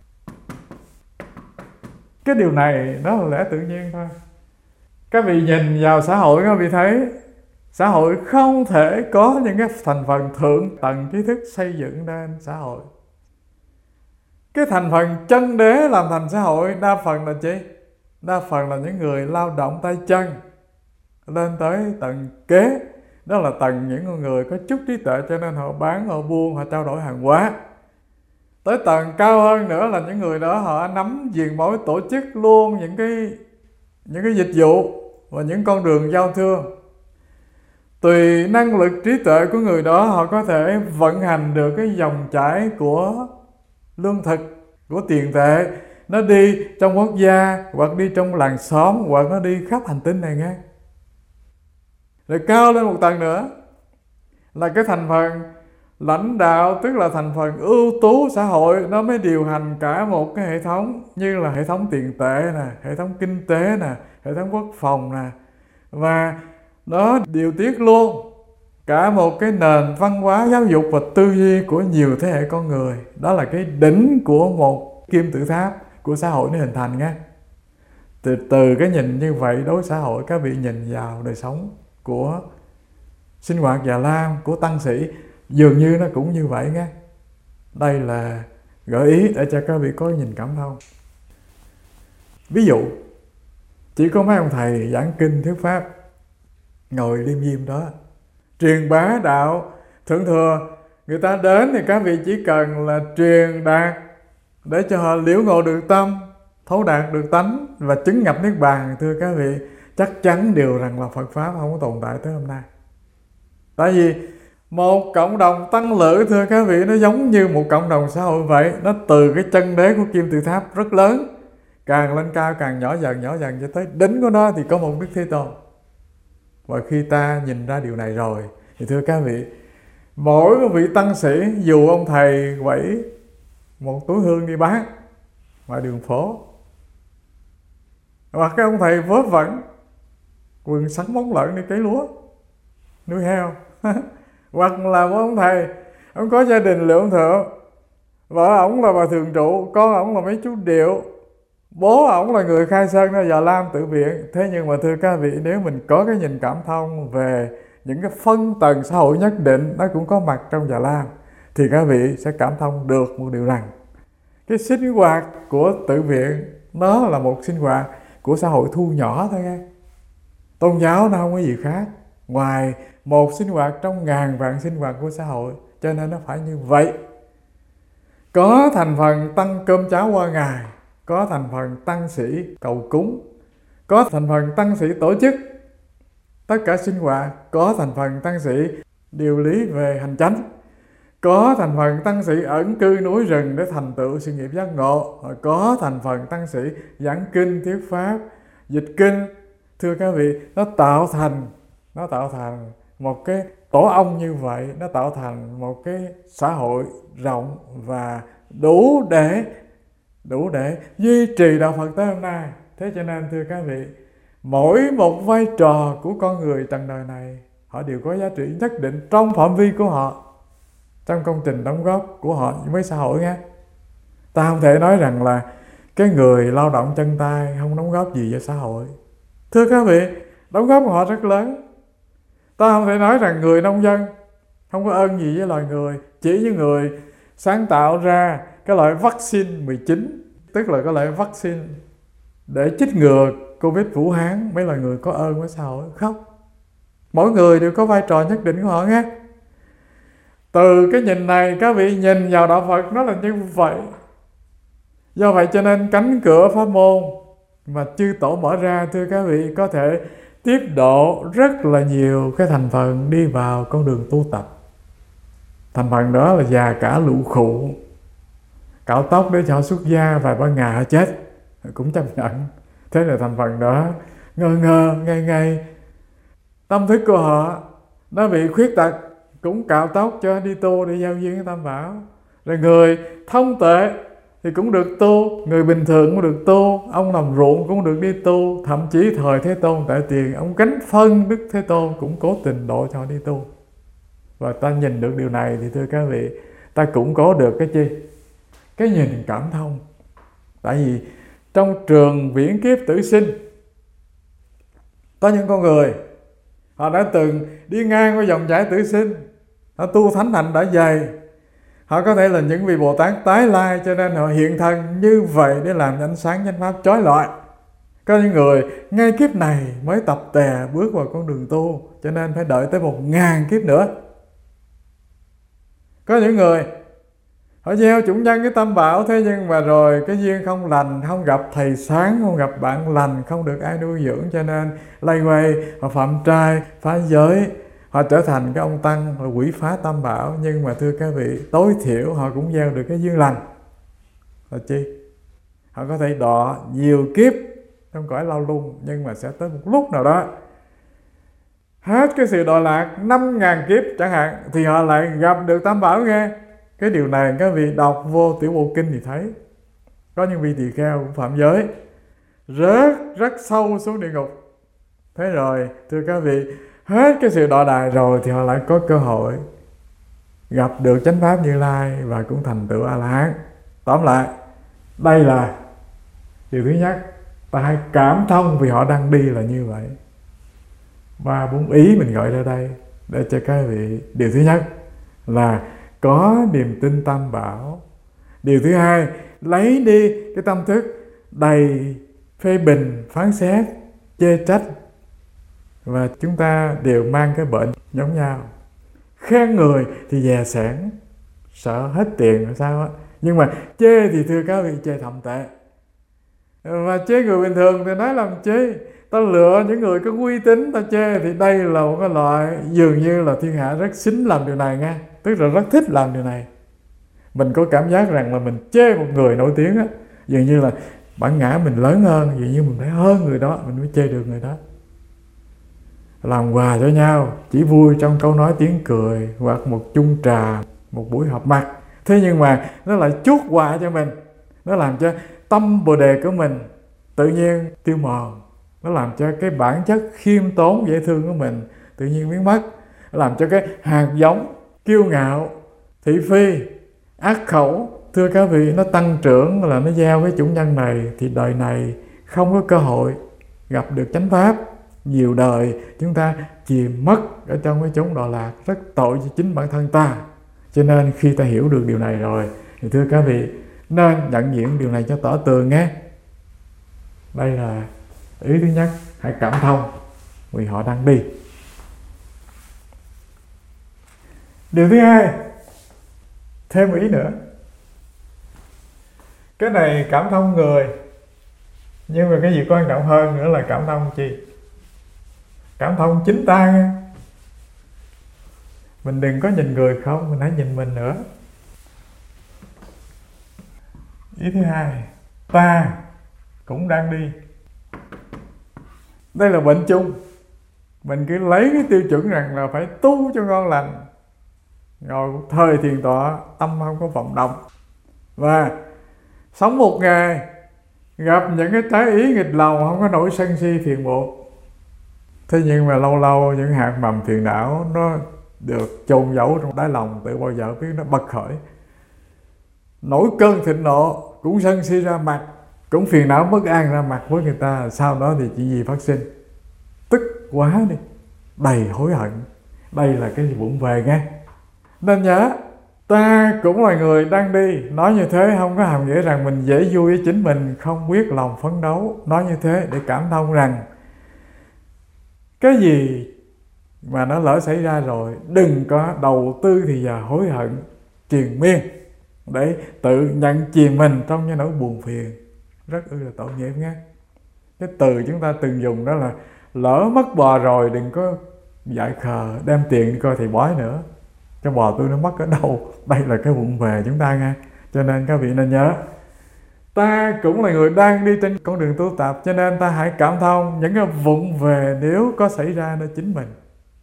Cái điều này đó là lẽ tự nhiên thôi. Các vị nhìn vào xã hội, các vị thấy xã hội không thể có những cái thành phần thượng tầng trí thức xây dựng nên xã hội. Cái thành phần chân đế làm thành xã hội đa phần là gì? Đa phần là những người lao động tay chân, lên tới tầng kế, đó là tầng những con người có chút trí tuệ, cho nên họ bán, họ buôn, họ trao đổi hàng hóa. Tới tầng cao hơn nữa là những người đó họ nắm viền mối tổ chức luôn những cái dịch vụ và những con đường giao thương. Tùy năng lực trí tuệ của người đó, họ có thể vận hành được cái dòng chảy của lương thực, của tiền tệ. Nó đi trong quốc gia, hoặc đi trong làng xóm, hoặc nó đi khắp hành tinh này nghe. Rồi cao lên một tầng nữa là cái thành phần lãnh đạo, tức là thành phần ưu tú xã hội, nó mới điều hành cả một cái hệ thống, như là hệ thống tiền tệ nè, hệ thống kinh tế nè, hệ thống quốc phòng nè, và nó điều tiết luôn cả một cái nền văn hóa, giáo dục và tư duy của nhiều thế hệ con người. Đó là cái đỉnh của một kim tự tháp của xã hội nó hình thành nghe. Từ cái nhìn như vậy đối với xã hội, các vị nhìn vào đời sống của sinh hoạt Già Lam, của tăng sĩ, dường như nó cũng như vậy nghe. Đây là gợi ý để cho các vị có nhìn cảm thông. Ví dụ, chỉ có mấy ông thầy giảng kinh thuyết pháp, ngồi liêm diêm đó, truyền bá đạo thượng thừa. Người ta đến thì các vị chỉ cần là truyền đạt để cho họ liễu ngộ được tâm, thấu đạt được tánh và chứng nhập niết bàn. Thưa các vị, chắc chắn điều rằng là Phật Pháp không có tồn tại tới hôm nay. Tại vì một cộng đồng tăng lữ, thưa các vị, nó giống như một cộng đồng xã hội vậy. Nó từ cái chân đế của kim tự tháp rất lớn, càng lên cao càng nhỏ dần cho tới đỉnh của nó thì có một Đức Thế Tôn. Và khi ta nhìn ra điều này rồi thì thưa các vị, mỗi vị tăng sĩ, dù ông thầy quẩy một túi hương đi bán ngoài đường phố, hoặc cái ông thầy vớ vẩn quần sắn móng lợn đi cấy lúa, nuôi heo, hoặc là một ông thầy, ông có gia đình lượng thượng, vợ ổng là bà thường trụ, con ổng là mấy chú điệu, bố ổng là người khai sơn ra Già Lam tự viện. Thế nhưng mà thưa các vị, nếu mình có cái nhìn cảm thông về những cái phân tầng xã hội nhất định, nó cũng có mặt trong Già Lam, thì các vị sẽ cảm thông được một điều rằng cái sinh hoạt của tự viện nó là một sinh hoạt của xã hội thu nhỏ thôi nghe. Tôn giáo nó không có gì khác ngoài một sinh hoạt trong ngàn vạn sinh hoạt của xã hội, cho nên nó phải như vậy. có thành phần tăng cơm cháo qua ngày, có thành phần tăng sĩ cầu cúng, có thành phần tăng sĩ tổ chức tất cả sinh hoạt, có thành phần tăng sĩ điều lý về hành chánh, có thành phần tăng sĩ ẩn cư núi rừng để thành tựu sự nghiệp giác ngộ, có thành phần tăng sĩ giảng kinh thuyết pháp, dịch kinh. Thưa các vị, nó tạo thành một cái tổ ong như vậy, nó tạo thành một cái xã hội rộng và đủ để duy trì đạo Phật tới hôm nay. Thế cho nên thưa các vị, mỗi một vai trò của con người trần đời này, họ đều có giá trị nhất định trong phạm vi của họ, trong công trình đóng góp của họ với xã hội nha. Ta không thể nói rằng là cái người lao động chân tay không đóng góp gì cho xã hội. Thưa các vị, đóng góp của họ rất lớn. Ta không thể nói rằng người nông dân không có ơn gì với loài người. Chỉ những người sáng tạo ra cái loại vaccine 19, tức là cái loại vaccine để chích ngừa Covid Vũ Hán, mấy loài người có ơn với xã hội không? Mỗi người đều có vai trò nhất định của họ nghe. Từ cái nhìn này, các vị nhìn vào đạo Phật nó là như vậy. Do vậy cho nên cánh cửa pháp môn mà chư tổ mở ra, thưa các vị, có thể tiếp độ rất là nhiều cái thành phần đi vào con đường tu tập. Thành phần đó là già cả lụ khụ, cạo tóc để cho họ xuất gia vài ba ngày họ chết, cũng chấp nhận. Thế là thành phần đó ngơ ngây, tâm thức của họ nó bị khuyết tật, cũng cạo tóc cho đi tu để giao duyên với Tam Bảo. Rồi người thông tuệ thì cũng được tu, người bình thường cũng được tu, ông làm ruộng cũng được đi tu, thậm chí thời Thế Tôn tại tiền, ông Cánh Phân Đức Thế Tôn cũng cố tình độ cho họ đi tu. Và ta nhìn được điều này thì thưa các vị, ta cũng có được cái chi? Cái nhìn cảm thông. Tại vì trong trường viễn kiếp tử sinh, có những con người họ đã từng đi ngang qua dòng chảy tử sinh, họ tu thánh hạnh đã dày, họ có thể là những vị Bồ Tát tái lai, cho nên họ hiện thân như vậy để làm ánh sáng chánh pháp chói lọi. Có những người ngay kiếp này mới tập tè bước vào con đường tu, cho nên phải đợi tới 1000 kiếp nữa. Có những người họ gieo chủng nhân cái Tam Bảo, thế nhưng mà rồi cái duyên không lành, không gặp thầy sáng, không gặp bạn lành, không được ai nuôi dưỡng, cho nên lây quay, họ phạm trai, phá giới, họ trở thành cái ông tăng là quỷ phá Tam Bảo. Nhưng mà thưa các vị, tối thiểu họ cũng gieo được cái duyên lành. Là chi? Họ có thể đọa nhiều kiếp trong cõi lao lung, nhưng mà sẽ tới một lúc nào đó hết cái sự đọa lạc 5000 kiếp chẳng hạn, thì họ lại gặp được Tam Bảo nghe. Cái điều này các vị đọc vô Tiểu Bộ Kinh thì thấy. Có những vị tỳ kheo cũng phạm giới, rất sâu xuống địa ngục. Thế rồi thưa các vị, hết cái sự đọa đài rồi thì họ lại có cơ hội gặp được chánh pháp Như Lai và cũng thành tựu A-la-hán. Tóm lại, đây là điều thứ nhất, ta hãy cảm thông vì họ đang đi là như vậy. 3-4 ý mình gọi ra đây để cho các vị. Điều thứ nhất là có niềm tin Tam Bảo. Điều thứ hai, lấy đi cái tâm thức đầy phê bình, phán xét, chê trách. Và chúng ta đều mang cái bệnh giống nhau. Khen người thì dè sẻn, sợ hết tiền là sao á. Nhưng mà chê thì thưa các vị, chê thậm tệ. Mà chê người bình thường thì nói làm chê. Ta lựa những người có uy tín ta chê, thì đây là một cái loại dường như là thiên hạ rất xính làm điều này nha. Tức là rất thích làm điều này. Mình có cảm giác rằng là mình chê một người nổi tiếng á, dường như là bản ngã mình lớn hơn, dường như mình phải hơn người đó, mình mới chê được người đó. Làm quà cho nhau, chỉ vui trong câu nói tiếng cười, hoặc một chung trà, một buổi họp mặt. Thế nhưng mà nó lại chuốc quà cho mình, nó làm cho tâm bồ đề của mình tự nhiên tiêu mòn, nó làm cho cái bản chất khiêm tốn dễ thương của mình tự nhiên biến mất, nó làm cho cái hạt giống kiêu ngạo, thị phi, ác khẩu, thưa các vị, nó tăng trưởng, là nó gieo cái chủng nhân này, thì đời này không có cơ hội gặp được chánh pháp. Nhiều đời chúng ta chìm mất ở trong cái chốn đọa lạc, rất tội cho chính bản thân ta. Cho nên khi ta hiểu được điều này rồi thì thưa các vị, nên nhận diện điều này cho tỏ tường nghe. Đây là ý thứ nhất, hãy cảm thông vì họ đang đi. Điều thứ hai, thêm một ý nữa, Cái này cảm thông người, nhưng mà cái gì quan trọng hơn nữa là cảm thông chi? Cảm thông chính ta nha. Mình đừng có nhìn người không, mình hãy nhìn mình nữa. Ý thứ hai, ta cũng đang đi. Đây là bệnh chung. Mình cứ lấy cái tiêu chuẩn rằng là phải tu cho ngon lành, ngồi một thời thiền tọa, tâm không có vọng động, và sống một ngày gặp những cái trái ý nghịch lòng, không có nổi sân si phiền muộn. Thế nhưng mà lâu lâu những hạt mầm phiền não nó được chôn giấu trong đáy lòng, tự bao giờ biết nó bật khởi. Nổi cơn thịnh nộ, cũng sân si ra mặt, cũng phiền não bất an ra mặt với người ta. Sau đó thì chuyện gì phát sinh? Tức quá đi, đầy hối hận. Đây là cái vụng về nghe. Nên nhớ, ta cũng là người đang đi. Nói như thế không có hàm nghĩa rằng mình dễ vui với chính mình, không quyết lòng phấn đấu. Nói như thế để cảm thông rằng cái gì mà nó lỡ xảy ra rồi, đừng có đầu tư thì giờ hối hận triền miên để tự nhận chìm mình trong những nỗi buồn phiền, rất là tội nghiệp nghe. Cái từ chúng ta từng dùng đó là lỡ mất bò rồi đừng có dại khờ đem tiền đi coi thầy bói nữa, cái bò tôi nó mất ở đâu. Đây là cái vụng về chúng ta nghe. Cho nên các vị nên nhớ, ta cũng là người đang đi trên con đường tu tập, cho nên ta hãy cảm thông những cái vụng về nếu có xảy ra nơi chính mình.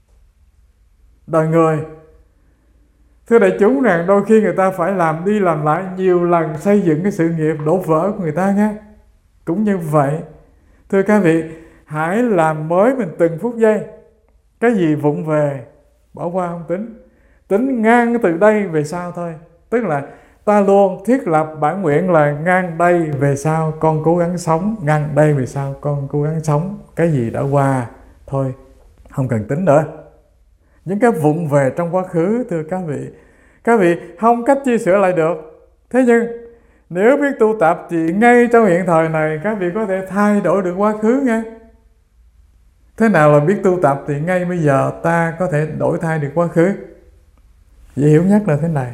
Đời người, thưa đại chúng, rằng đôi khi người ta phải làm đi làm lại nhiều lần xây dựng cái sự nghiệp đổ vỡ của người ta nghe. Cũng như vậy, thưa các vị, hãy làm mới mình từng phút giây. Cái gì vụng về bỏ qua không tính, tính ngang từ đây về sau thôi. Tức là ta luôn thiết lập bản nguyện là ngang đây về sau con cố gắng sống, ngang đây về sau con cố gắng sống. Cái gì đã qua thôi, không cần tính nữa. Những cái vụng về trong quá khứ, thưa các vị không cách chia sửa lại được. Thế nhưng nếu biết tu tập thì ngay trong hiện thời này các vị có thể thay đổi được quá khứ nghe. Thế nào là biết tu tập? Thì ngay bây giờ ta có thể đổi thay được quá khứ. Dễ hiểu nhất là thế này.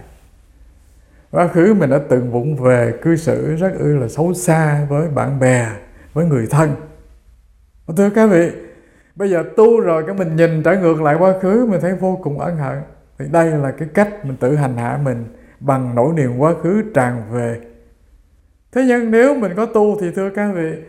Quá khứ mình đã từng vụng về cư xử rất là xấu xa với bạn bè, với người thân. Thưa các vị, bây giờ tu rồi cái mình nhìn trở ngược lại quá khứ, mình thấy vô cùng ân hận. Thì đây là cái cách mình tự hành hạ mình bằng nỗi niềm quá khứ tràn về. Thế nhưng nếu mình có tu thì thưa các vị,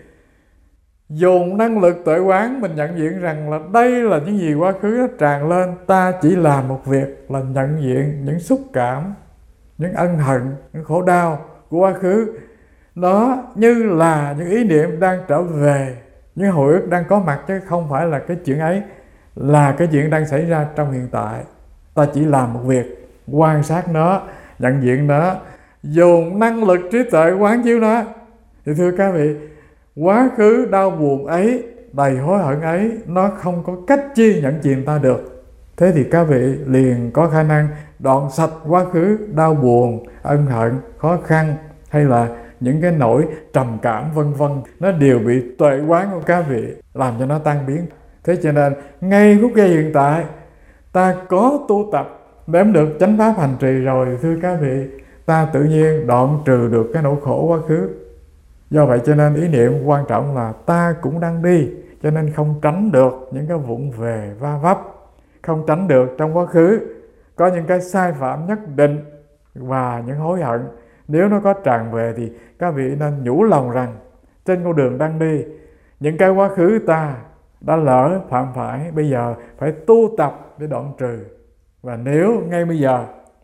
dùng năng lực tuệ quán, mình nhận diện rằng là đây là những gì quá khứ nó tràn lên. Ta chỉ làm một việc là nhận diện những xúc cảm, những ân hận, những khổ đau của quá khứ. Đó như là những ý niệm đang trở về, những hồi ức đang có mặt, chứ không phải là cái chuyện ấy là cái chuyện đang xảy ra trong hiện tại. Ta chỉ làm một việc, quan sát nó, nhận diện nó, dùng năng lực trí tuệ quán chiếu nó. Thì thưa các vị, quá khứ đau buồn ấy, đầy hối hận ấy, nó không có cách chi nhận chìm ta được. Thế thì các vị liền có khả năng đoạn sạch quá khứ đau buồn, ân hận, khó khăn, hay là những cái nỗi trầm cảm vân vân. Nó đều bị tuệ quán của các vị làm cho nó tan biến. Thế cho nên ngay phút giây hiện tại, ta có tu tập đếm được chánh pháp hành trì rồi, thưa các vị, ta tự nhiên đoạn trừ được cái nỗi khổ quá khứ. Do vậy cho nên ý niệm quan trọng là ta cũng đang đi, cho nên không tránh được những cái vụng về va vấp, không tránh được trong quá khứ có những cái sai phạm nhất định và những hối hận. Nếu nó có tràn về thì các vị nên nhủ lòng rằng trên con đường đang đi, những cái quá khứ ta đã lỡ phạm phải, bây giờ phải tu tập để đoạn trừ. Và nếu ngay bây giờ,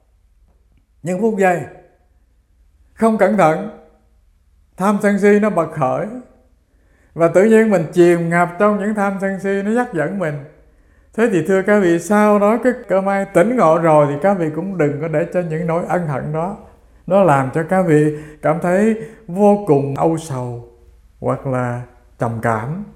những phút giây không cẩn thận, tham sân si nó bật khởi, và tự nhiên mình chìm ngập trong những tham sân si nó dắt dẫn mình. Thế thì thưa các vị, sau đó cái cơ may tỉnh ngộ rồi thì các vị cũng đừng có để cho những nỗi ân hận đó nó làm cho các vị cảm thấy vô cùng âu sầu hoặc là trầm cảm.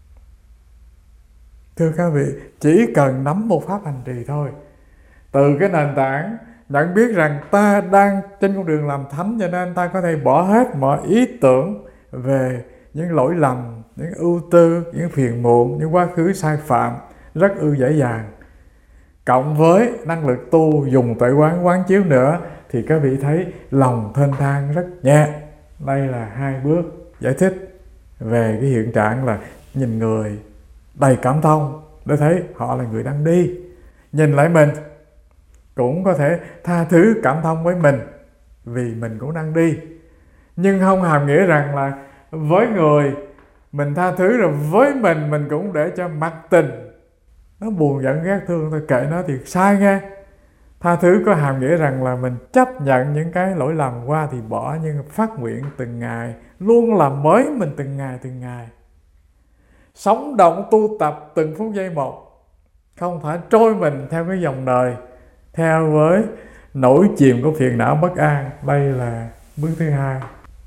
Thưa các vị, chỉ cần nắm một pháp hành trì thôi, từ cái nền tảng nhận biết rằng ta đang trên con đường làm thánh, cho nên ta có thể bỏ hết mọi ý tưởng về những lỗi lầm, những ưu tư, những phiền muộn, những quá khứ sai phạm rất dễ dàng. Cộng với năng lực tu dùng tuệ quán quán chiếu nữa thì các vị thấy lòng thênh thang rất nhẹ. Đây là 2 bước giải thích về cái hiện trạng là nhìn người đầy cảm thông để thấy họ là người đang đi. Nhìn lại mình cũng có thể tha thứ cảm thông với mình vì mình cũng đang đi. Nhưng không hàm nghĩa rằng là với người mình tha thứ rồi với mình cũng để cho mặc tình nó buồn giận ghét thương thôi, kệ nó, thì sai nghe. Tha thứ có hàm nghĩa rằng là mình chấp nhận những cái lỗi lầm qua thì bỏ, nhưng phát nguyện từng ngày luôn làm mới mình từng ngày. Sống động tu tập từng phút giây một, không phải trôi mình theo cái dòng đời, theo với nổi chìm của phiền não bất an. Đây là bước thứ 2.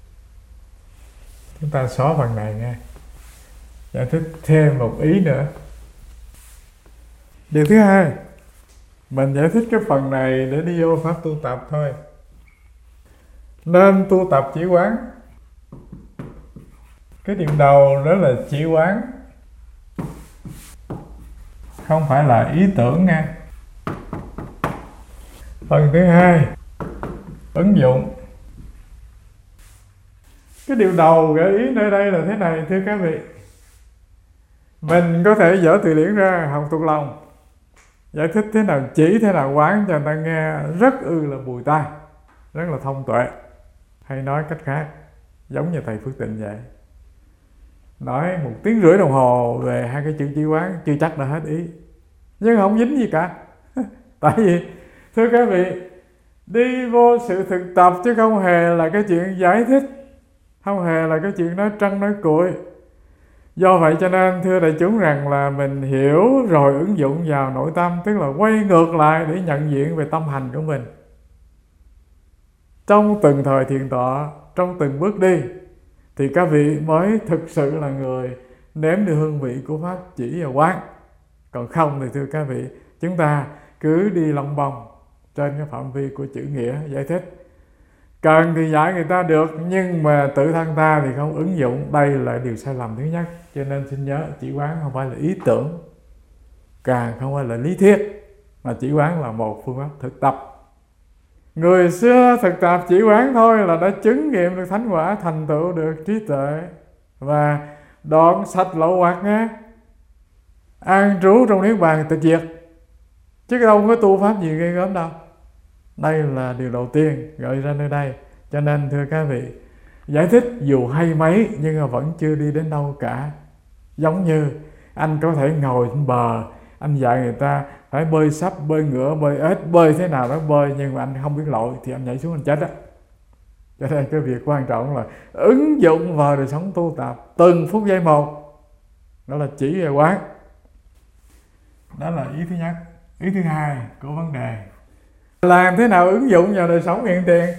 Chúng ta xóa phần này nha, giải thích thêm một ý nữa. Điều thứ 2, mình giải thích cái phần này để đi vô pháp tu tập thôi. Nên tu tập chỉ quán. Cái điểm đầu đó là chỉ quán, không phải là ý tưởng nha. Phần thứ 2, ứng dụng. Cái điều đầu gợi ý nơi đây là thế này, thưa các vị. Mình có thể dở từ điển ra học thuộc lòng, giải thích thế nào chỉ, thế nào quán cho người ta nghe rất là bùi tai, rất là thông tuệ. Hay nói cách khác, giống như thầy Phước Tịnh vậy, nói 1 tiếng rưỡi đồng hồ về 2 cái chữ chỉ quán chưa chắc đã hết ý, nhưng không dính gì cả. Tại vì thưa các vị, đi vô sự thực tập chứ không hề là cái chuyện giải thích, không hề là cái chuyện nói trăng nói cuội. Do vậy cho nên thưa đại chúng rằng là mình hiểu rồi ứng dụng vào nội tâm, tức là quay ngược lại để nhận diện về tâm hành của mình. Trong từng thời thiền tọa, trong từng bước đi, thì các vị mới thực sự là người nếm được hương vị của pháp chỉ và quán. Còn không thì thưa các vị, chúng ta cứ đi lông bông trên cái phạm vi của chữ nghĩa giải thích. Cần thì dạy người ta được, nhưng mà tự thân ta thì không ứng dụng. Đây là điều sai lầm thứ nhất. Cho nên xin nhớ, chỉ quán không phải là ý tưởng, càng không phải là lý thuyết, mà chỉ quán là một phương pháp thực tập. Người xưa thực tập chỉ quán thôi là đã chứng nghiệm được thánh quả, thành tựu được trí tuệ và đoạn sạch lậu hoặc nghe, an trú trong niết bàn tịch diệt, chứ đâu có tu pháp gì ghê gớm đâu. Đây là điều đầu tiên gợi ra nơi đây. Cho nên thưa các vị, giải thích dù hay mấy nhưng mà vẫn chưa đi đến đâu cả. Giống như anh có thể ngồi trên bờ, anh dạy người ta phải bơi sắp, bơi ngửa, bơi ếch, bơi thế nào đó bơi, nhưng mà anh không biết lội thì anh nhảy xuống anh chết á. Cho nên cái việc quan trọng là ứng dụng vào đời sống tu tập từng phút giây một. Đó là chỉ về quán. Đó là ý thứ nhất. Ý thứ hai của vấn đề, làm thế nào ứng dụng vào đời sống hiện tiền.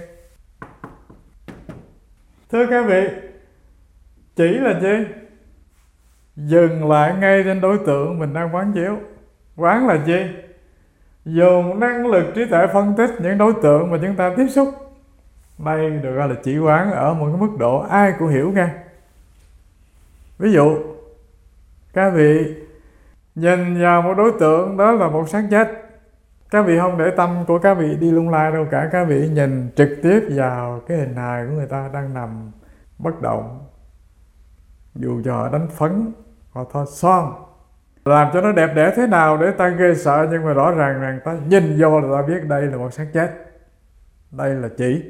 Thưa các vị, chỉ là chi? Dừng lại ngay trên đối tượng mình đang quán chiếu. Quán là chi? Dùng năng lực trí tuệ phân tích những đối tượng mà chúng ta tiếp xúc. Đây được gọi là chỉ quán ở một cái mức độ ai cũng hiểu nha. Ví dụ, các vị nhìn vào một đối tượng, đó là một xác chết. Các vị không để tâm của các vị đi lung lai đâu cả. Các vị nhìn trực tiếp vào cái hình hài của người ta đang nằm bất động. Dù cho họ đánh phấn, họ thoa son, làm cho nó đẹp đẽ thế nào để ta ghê sợ, nhưng mà rõ ràng rằng ta nhìn vô là ta biết đây là một xác chết. Đây là chỉ.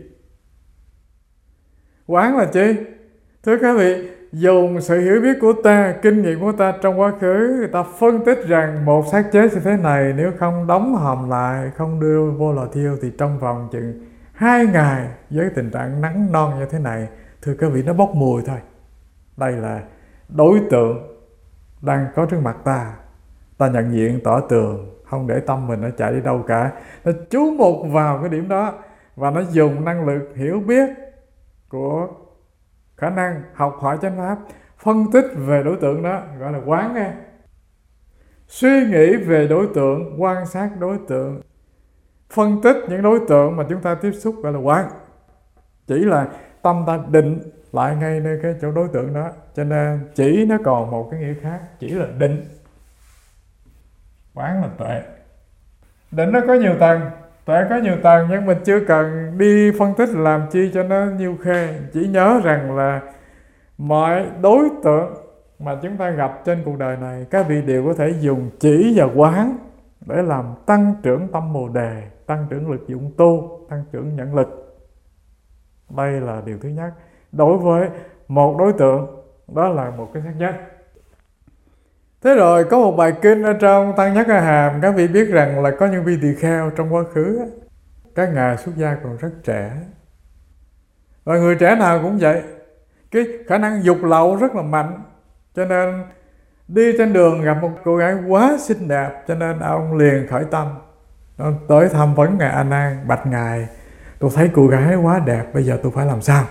Quán là chi? Thưa các vị, dùng sự hiểu biết của ta, kinh nghiệm của ta trong quá khứ, người ta phân tích rằng một xác chết như thế này, nếu không đóng hòm lại, không đưa vô lò thiêu, thì trong vòng chừng 2 ngày với tình trạng nắng non như thế này, thưa các vị, nó bốc mùi thôi. Đây là đối tượng đang có trước mặt ta. Ta nhận diện tỏ tường, không để tâm mình nó chạy đi đâu cả. Nó chú mục vào cái điểm đó và nó dùng năng lực hiểu biết của khả năng học hỏi chánh pháp, phân tích về đối tượng đó, gọi là quán nghe. Suy nghĩ về đối tượng, quan sát đối tượng, phân tích những đối tượng mà chúng ta tiếp xúc, gọi là quán. Chỉ là tâm ta định lại ngay nơi cái chỗ đối tượng đó. Cho nên chỉ nó còn một cái nghĩa khác, chỉ là định. Quán là tuệ. Định nó có nhiều tầng. Tuệ có nhiều tầng nhưng mình chưa cần đi phân tích làm chi cho nó nhiêu khê. Chỉ nhớ rằng là mọi đối tượng mà chúng ta gặp trên cuộc đời này, các vị đều có thể dùng chỉ và quán để làm tăng trưởng tâm Bồ Đề, tăng trưởng lực dụng tu, tăng trưởng nhẫn lực. Đây là điều thứ nhất. Đối với một đối tượng, đó là một cái xác nhất. Thế rồi có một bài kinh ở trong Tăng Nhất A Hàm, các vị biết rằng là có những vị tỳ kheo trong quá khứ, các ngài xuất gia còn rất trẻ. Và người trẻ nào cũng vậy, cái khả năng dục lậu rất là mạnh, cho nên đi trên đường gặp một cô gái quá xinh đẹp, cho nên ông liền khởi tâm, ông tới tham vấn ngài A Nan, bạch ngài: tôi thấy cô gái quá đẹp, bây giờ tôi phải làm sao?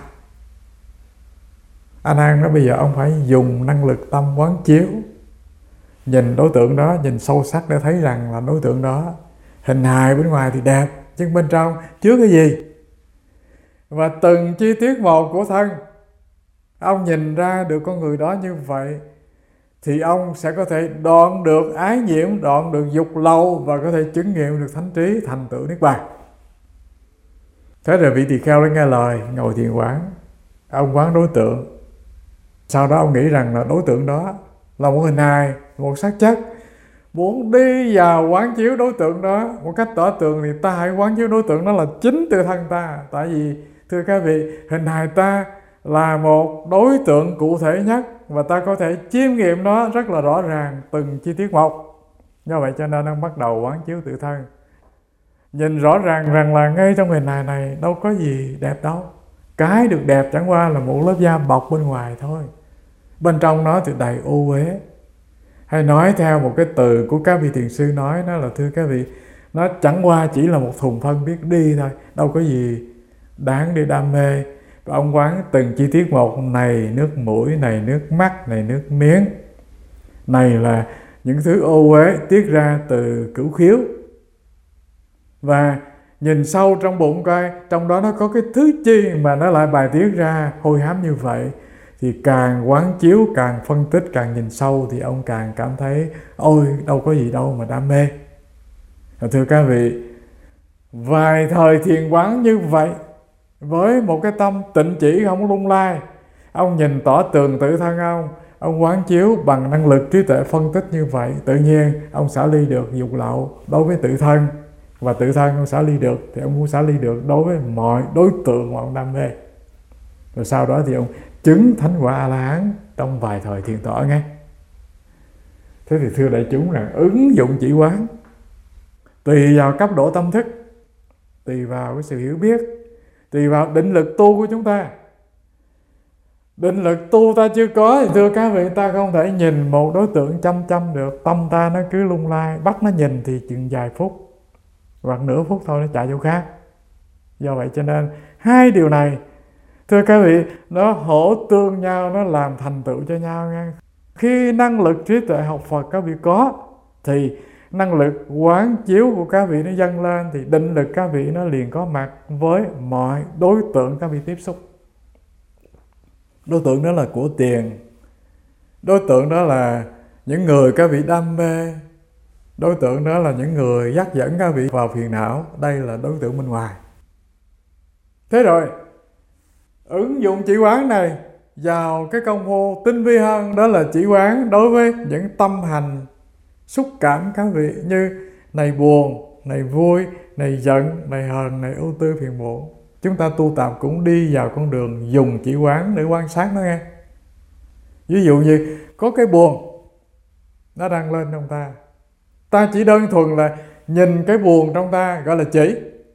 A Nan nói: bây giờ ông phải dùng năng lực tâm quán chiếu, nhìn đối tượng đó, nhìn sâu sắc để thấy rằng là đối tượng đó hình hài bên ngoài thì đẹp, nhưng bên trong chứa cái gì. Và từng chi tiết một của thân, ông nhìn ra được con người đó như vậy, thì ông sẽ có thể đoạn được ái nhiễm, đoạn được dục lậu, và có thể chứng nghiệm được thánh trí, thành tựu niết bàn. Thế rồi vị tỳ kheo đã nghe lời, ngồi thiền quán. Ông quán đối tượng. Sau đó ông nghĩ rằng là đối tượng đó là một hình hài, một xác chất. Muốn đi vào quán chiếu đối tượng đó một cách tỏ tường, thì ta hãy quán chiếu đối tượng đó là chính tự thân ta. Tại vì thưa các vị, hình hài ta là một đối tượng cụ thể nhất, và ta có thể chiêm nghiệm nó rất là rõ ràng từng chi tiết một. Do vậy cho nên ông bắt đầu quán chiếu tự thân, nhìn rõ ràng rằng là ngay trong hình hài này đâu có gì đẹp đâu. Cái được đẹp chẳng qua là một lớp da bọc bên ngoài thôi, bên trong nó thì đầy ô uế. Hay nói theo một cái từ của các vị thiền sư nói, nó là thưa các vị, nó chẳng qua chỉ là một thùng phân biết đi thôi, đâu có gì đáng để đam mê. Và ông quán từng chi tiết một, này nước mũi, này nước mắt, này nước miếng, này là những thứ ô uế tiết ra từ cửu khiếu. Và nhìn sâu trong bụng coi, trong đó nó có cái thứ chi mà nó lại bài tiết ra hôi hám như vậy. Thì càng quán chiếu, càng phân tích, càng nhìn sâu, thì ông càng cảm thấy ôi đâu có gì đâu mà đam mê. Thưa các vị, vài thời thiền quán như vậy, với một cái tâm tịnh chỉ không có lung lai, ông nhìn tỏ tường tự thân ông quán chiếu bằng năng lực trí tuệ phân tích như vậy, tự nhiên ông xả ly được dục lậu đối với tự thân, và tự thân ông xả ly được thì ông cũng xả ly được đối với mọi đối tượng mà ông đam mê. Rồi sau đó thì ông chứng thánh quả A-la-hán trong vài thời thiền tọa ngay. Thế thì thưa đại chúng rằng ứng dụng chỉ quán tùy vào cấp độ tâm thức, tùy vào cái sự hiểu biết, tùy vào định lực tu của chúng ta. Định lực tu ta chưa có thì thưa các vị, ta không thể nhìn một đối tượng chăm chăm được. Tâm ta nó cứ lung lai, bắt nó nhìn thì chừng vài phút hoặc nửa phút thôi nó chạy chỗ khác. Do vậy cho nên hai điều này, thưa các vị, nó hỗ tương nhau, nó làm thành tựu cho nhau nha. Khi năng lực trí tuệ học Phật các vị có, thì năng lực quán chiếu của các vị nó dâng lên, thì định lực các vị nó liền có mặt với mọi đối tượng các vị tiếp xúc. Đối tượng đó là của tiền, đối tượng đó là những người các vị đam mê, đối tượng đó là những người dắt dẫn các vị vào phiền não. Đây là đối tượng bên ngoài. Thế rồi ứng dụng chỉ quán này vào cái công phu tinh vi hơn, đó là chỉ quán đối với những tâm hành xúc cảm các vị, như này buồn, này vui, này giận, này hờn, này ưu tư phiền muộn. Chúng ta tu tập cũng đi vào con đường dùng chỉ quán để quan sát nó nghe. Ví dụ như có cái buồn nó đang lên trong ta, ta chỉ đơn thuần là nhìn cái buồn trong ta, gọi là chỉ.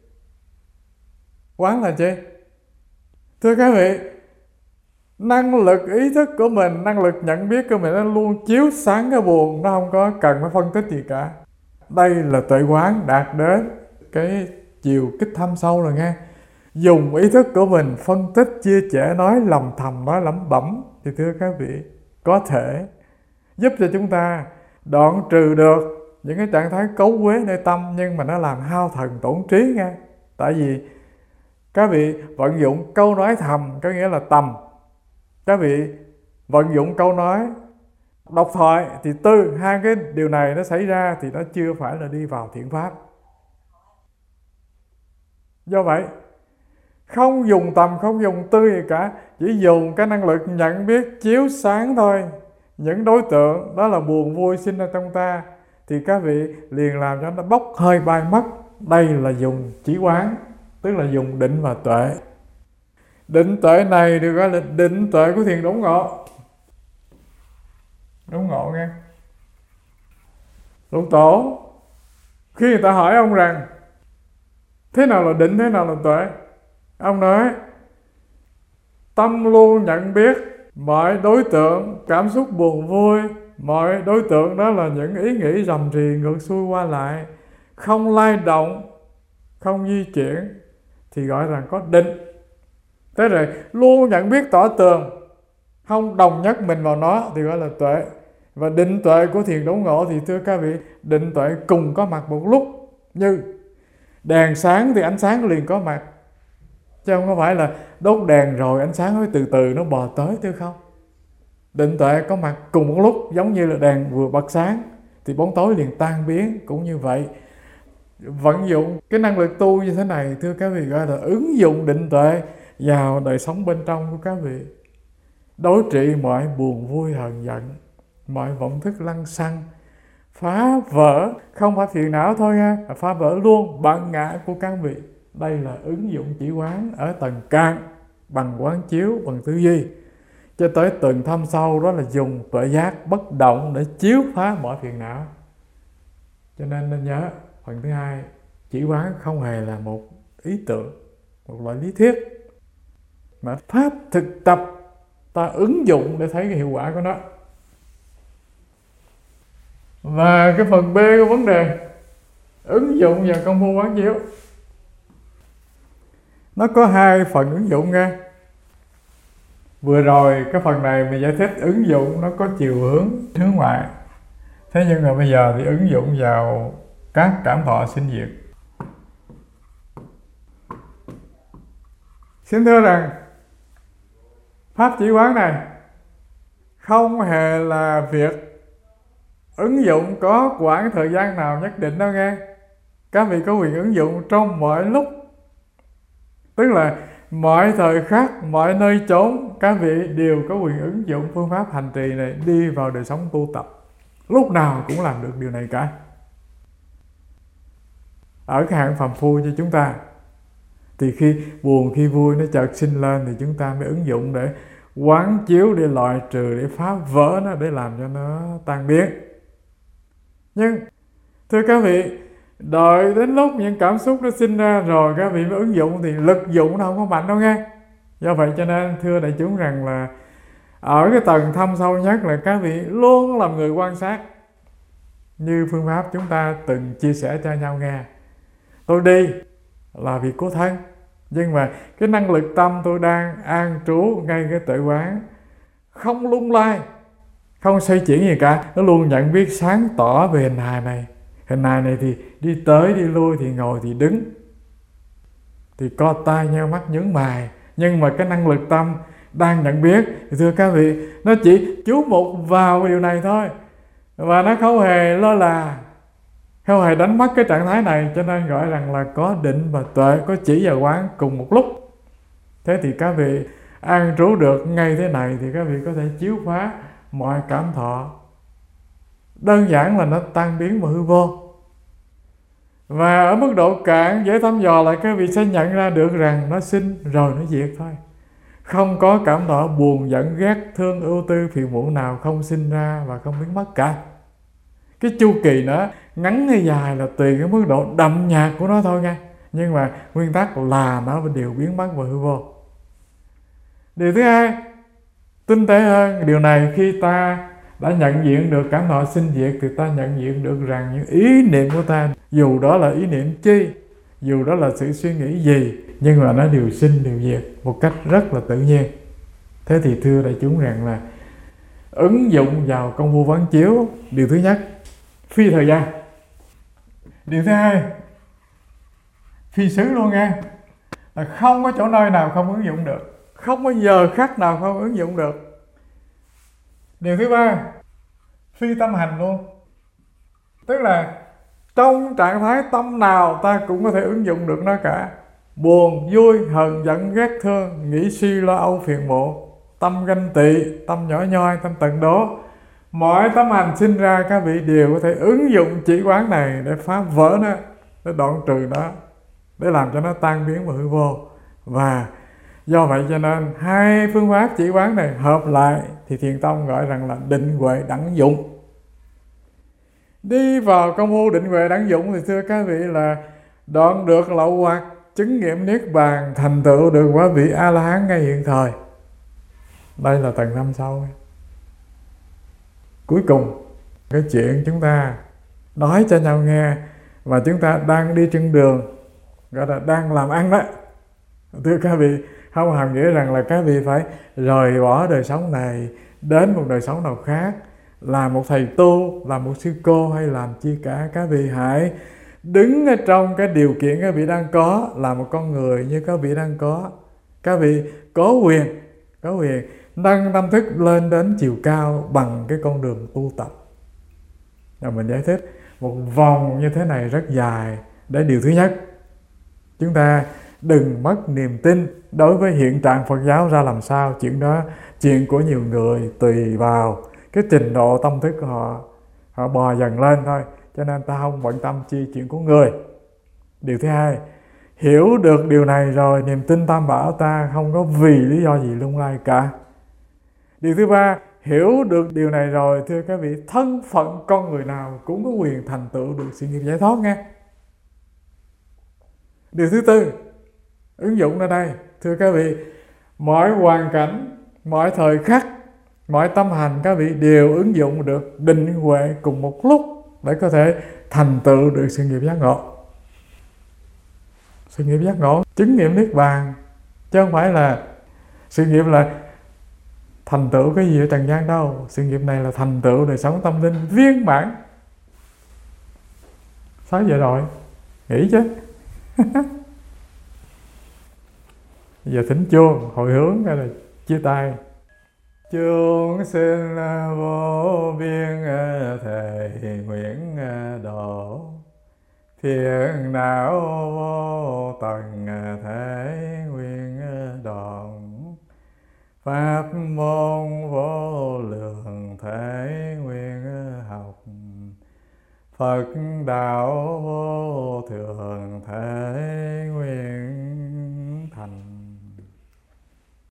Quán là chi? Thưa các vị, năng lực ý thức của mình, năng lực nhận biết của mình nó luôn chiếu sáng cái buồn, nó không có cần phải phân tích gì cả. Đây là tuệ quán đạt đến cái chiều kích thâm sâu rồi nghe. Dùng ý thức của mình phân tích, chia sẻ, nói lầm thầm, nói lẩm bẩm, thì thưa các vị, có thể giúp cho chúng ta đoạn trừ được những cái trạng thái cấu uế nơi tâm, nhưng mà nó làm hao thần tổn trí nghe. Tại vì các vị vận dụng câu nói thầm, có nghĩa là tầm. Các vị vận dụng câu nói độc thoại thì tư, hai cái điều này nó xảy ra thì nó chưa phải là đi vào thiện pháp. Do vậy không dùng tầm, không dùng tư gì cả, chỉ dùng cái năng lực nhận biết chiếu sáng thôi. Những đối tượng đó là buồn vui sinh ra trong ta thì các vị liền làm cho nó bốc hơi bay mất. Đây là dùng chỉ quán, tức là dùng định và tuệ. Định tuệ này được gọi là định tuệ của thiền đốn ngộ. Đốn ngộ nghe. Lục Tổ khi người ta hỏi ông rằng thế nào là định, thế nào là tuệ, ông nói tâm luôn nhận biết mọi đối tượng cảm xúc buồn vui, mọi đối tượng đó là những ý nghĩ rầm rì ngược xuôi qua lại, không lay động, không di chuyển thì gọi rằng có định. Thế rồi luôn nhận biết tỏ tường, không đồng nhất mình vào nó thì gọi là tuệ. Và định tuệ của thiền đốn ngộ thì thưa các vị, định tuệ cùng có mặt một lúc. Như đèn sáng thì ánh sáng liền có mặt, chứ không có phải là đốt đèn rồi ánh sáng mới từ từ nó bò tới, thưa không. Định tuệ có mặt cùng một lúc, giống như là đèn vừa bật sáng thì bóng tối liền tan biến, cũng như vậy. Vận dụng cái năng lực tu như thế này thưa các vị gọi là ứng dụng định tuệ vào đời sống bên trong của các vị. Đối trị mọi buồn vui hờn giận, mọi vọng thức lăng xăng, phá vỡ không phải phiền não thôi ha, phá vỡ luôn bản ngã của các vị. Đây là ứng dụng chỉ quán ở tầng can, bằng quán chiếu, bằng tư duy. Cho tới tầng thâm sâu đó là dùng tuệ giác bất động để chiếu phá mọi phiền não. Cho nên nhớ phần thứ hai, chỉ quán không hề là một ý tưởng, một loại lý thuyết, mà pháp thực tập ta ứng dụng để thấy cái hiệu quả của nó. Và cái phần B của vấn đề ứng dụng vào công phu quán chiếu, nó có hai phần ứng dụng nha. Vừa rồi cái phần này mình giải thích ứng dụng nó có chiều hướng ngoại. Thế nhưng mà bây giờ thì ứng dụng vào các cảm thọ sinh diệt. Xin thưa rằng pháp chỉ quán này không hề là việc ứng dụng có quãng thời gian nào nhất định đâu nghe. Các vị có quyền ứng dụng trong mọi lúc, tức là mọi thời khắc, mọi nơi chốn, các vị đều có quyền ứng dụng phương pháp hành trì này đi vào đời sống tu tập. Lúc nào cũng làm được điều này cả. Ở cái hạng phàm phu cho chúng ta thì khi buồn, khi vui nó chợt sinh lên thì chúng ta mới ứng dụng để quán chiếu, để loại trừ, để phá vỡ nó, để làm cho nó tan biến. Nhưng thưa các vị, đợi đến lúc những cảm xúc nó sinh ra rồi các vị mới ứng dụng thì lực dụng nó không có mạnh đâu nghe. Do vậy cho nên thưa đại chúng rằng là ở cái tầng thâm sâu nhất là các vị luôn làm người quan sát. Như phương pháp chúng ta từng chia sẻ cho nhau nghe. Tôi đi là việc của thân, nhưng mà cái năng lực tâm tôi đang an trú ngay cái tuệ quán, không lung lay, không xoay chuyển gì cả. Nó luôn nhận biết sáng tỏ về hình hài này. Hình hài này thì đi tới đi lui, thì ngồi thì đứng, thì co tay nheo mắt nhướng mày. Nhưng mà cái năng lực tâm đang nhận biết thì thưa các vị, nó chỉ chú mục vào điều này thôi. Và nó không hề lơ là, không hề đánh mất cái trạng thái này. Cho nên gọi rằng là có định và tuệ, có chỉ và quán cùng một lúc. Thế thì các vị an trú được ngay thế này thì các vị có thể chiếu phá mọi cảm thọ. Đơn giản là nó tan biến và hư vô. Và ở mức độ cạn dễ thăm dò lại, các vị sẽ nhận ra được rằng nó sinh rồi nó diệt thôi. Không có cảm thọ buồn, giận, ghét, thương, ưu tư, phiền muộn nào không sinh ra và không biến mất cả. Cái chu kỳ nó ngắn hay dài là tùy cái mức độ đậm nhạt của nó thôi nha. Nhưng mà nguyên tắc là nó đều biến mất và hư vô. Điều thứ hai, tinh tế hơn điều này, khi ta đã nhận diện được cảm thọ sinh diệt thì ta nhận diện được rằng những ý niệm của ta, dù đó là ý niệm chi, dù đó là sự suy nghĩ gì, nhưng mà nó đều sinh đều diệt một cách rất là tự nhiên. Thế thì thưa đại chúng rằng là ứng dụng vào công phu quán chiếu, điều thứ nhất phi thời gian, điều thứ hai phi xứ luôn nha, là không có chỗ nơi nào không ứng dụng được, không có giờ khắc nào không ứng dụng được. Điều thứ ba phi tâm hành luôn, tức là trong trạng thái tâm nào ta cũng có thể ứng dụng được nó cả. buồn vui hờn giận ghét thương, nghĩ suy lo âu phiền muộn, tâm ganh tị, tâm nhỏ nhoi, tâm tận đố. Mỗi tấm hành sinh ra các vị đều có thể ứng dụng chỉ quán này để phá vỡ nó, để đoạn trừ nó, để làm cho nó tan biến vào hư vô. Và do vậy cho nên hai phương pháp chỉ quán này hợp lại thì Thiền tông gọi rằng là định huệ đẳng dụng. Đi vào công phu định huệ đẳng dụng thì thưa các vị là đoạn được lậu hoặc, chứng nghiệm niết bàn, thành tựu được quả vị A La Hán ngay hiện thời. Đây là tầng năm sau. Cuối cùng cái chuyện chúng ta nói cho nhau nghe và chúng ta đang đi trên đường, gọi là đang làm ăn đó, thưa các vị, không hàm nghĩa rằng là các vị phải rời bỏ đời sống này đến một đời sống nào khác, làm một thầy tu, làm một sư cô hay làm chi cả. Các vị hãy đứng ở trong cái điều kiện các vị đang có, là một con người như các vị đang có. Các vị có quyền nâng tâm thức lên đến chiều cao bằng cái con đường tu tập. Rồi mình giải thích một vòng như thế này rất dài. Để điều thứ nhất, chúng ta đừng mất niềm tin đối với hiện trạng Phật giáo ra làm sao. Chuyện đó chuyện của nhiều người, tùy vào cái trình độ tâm thức của họ bò dần lên thôi, cho nên ta không bận tâm chi chuyện của người. Điều thứ hai, hiểu được điều này rồi, niềm tin tam bảo ta không có vì lý do gì lung lay cả. Điều thứ ba, hiểu được điều này rồi, thưa các vị, thân phận con người nào cũng có quyền thành tựu được sự nghiệp giải thoát nghe. Điều thứ tư, ứng dụng ở đây, thưa các vị, mọi hoàn cảnh, mọi thời khắc, mọi tâm hành các vị đều ứng dụng được định huệ cùng một lúc để có thể thành tựu được sự nghiệp giác ngộ. Sự nghiệp giác ngộ, chứng nghiệm niết bàn, chứ không phải là sự nghiệp là thành tựu cái gì ở trần gian đâu. Sự nghiệp này là thành tựu đời sống tâm linh viên mãn. 6 giờ rồi, nghỉ chứ. Bây giờ thỉnh chuông, hồi hướng hay là chia tay. Chúng sinh vô biên thầy nguyện độ, phiền não vô tận thể nguyện đoạn, pháp môn vô lượng thể nguyện học, Phật đạo vô thường thể nguyện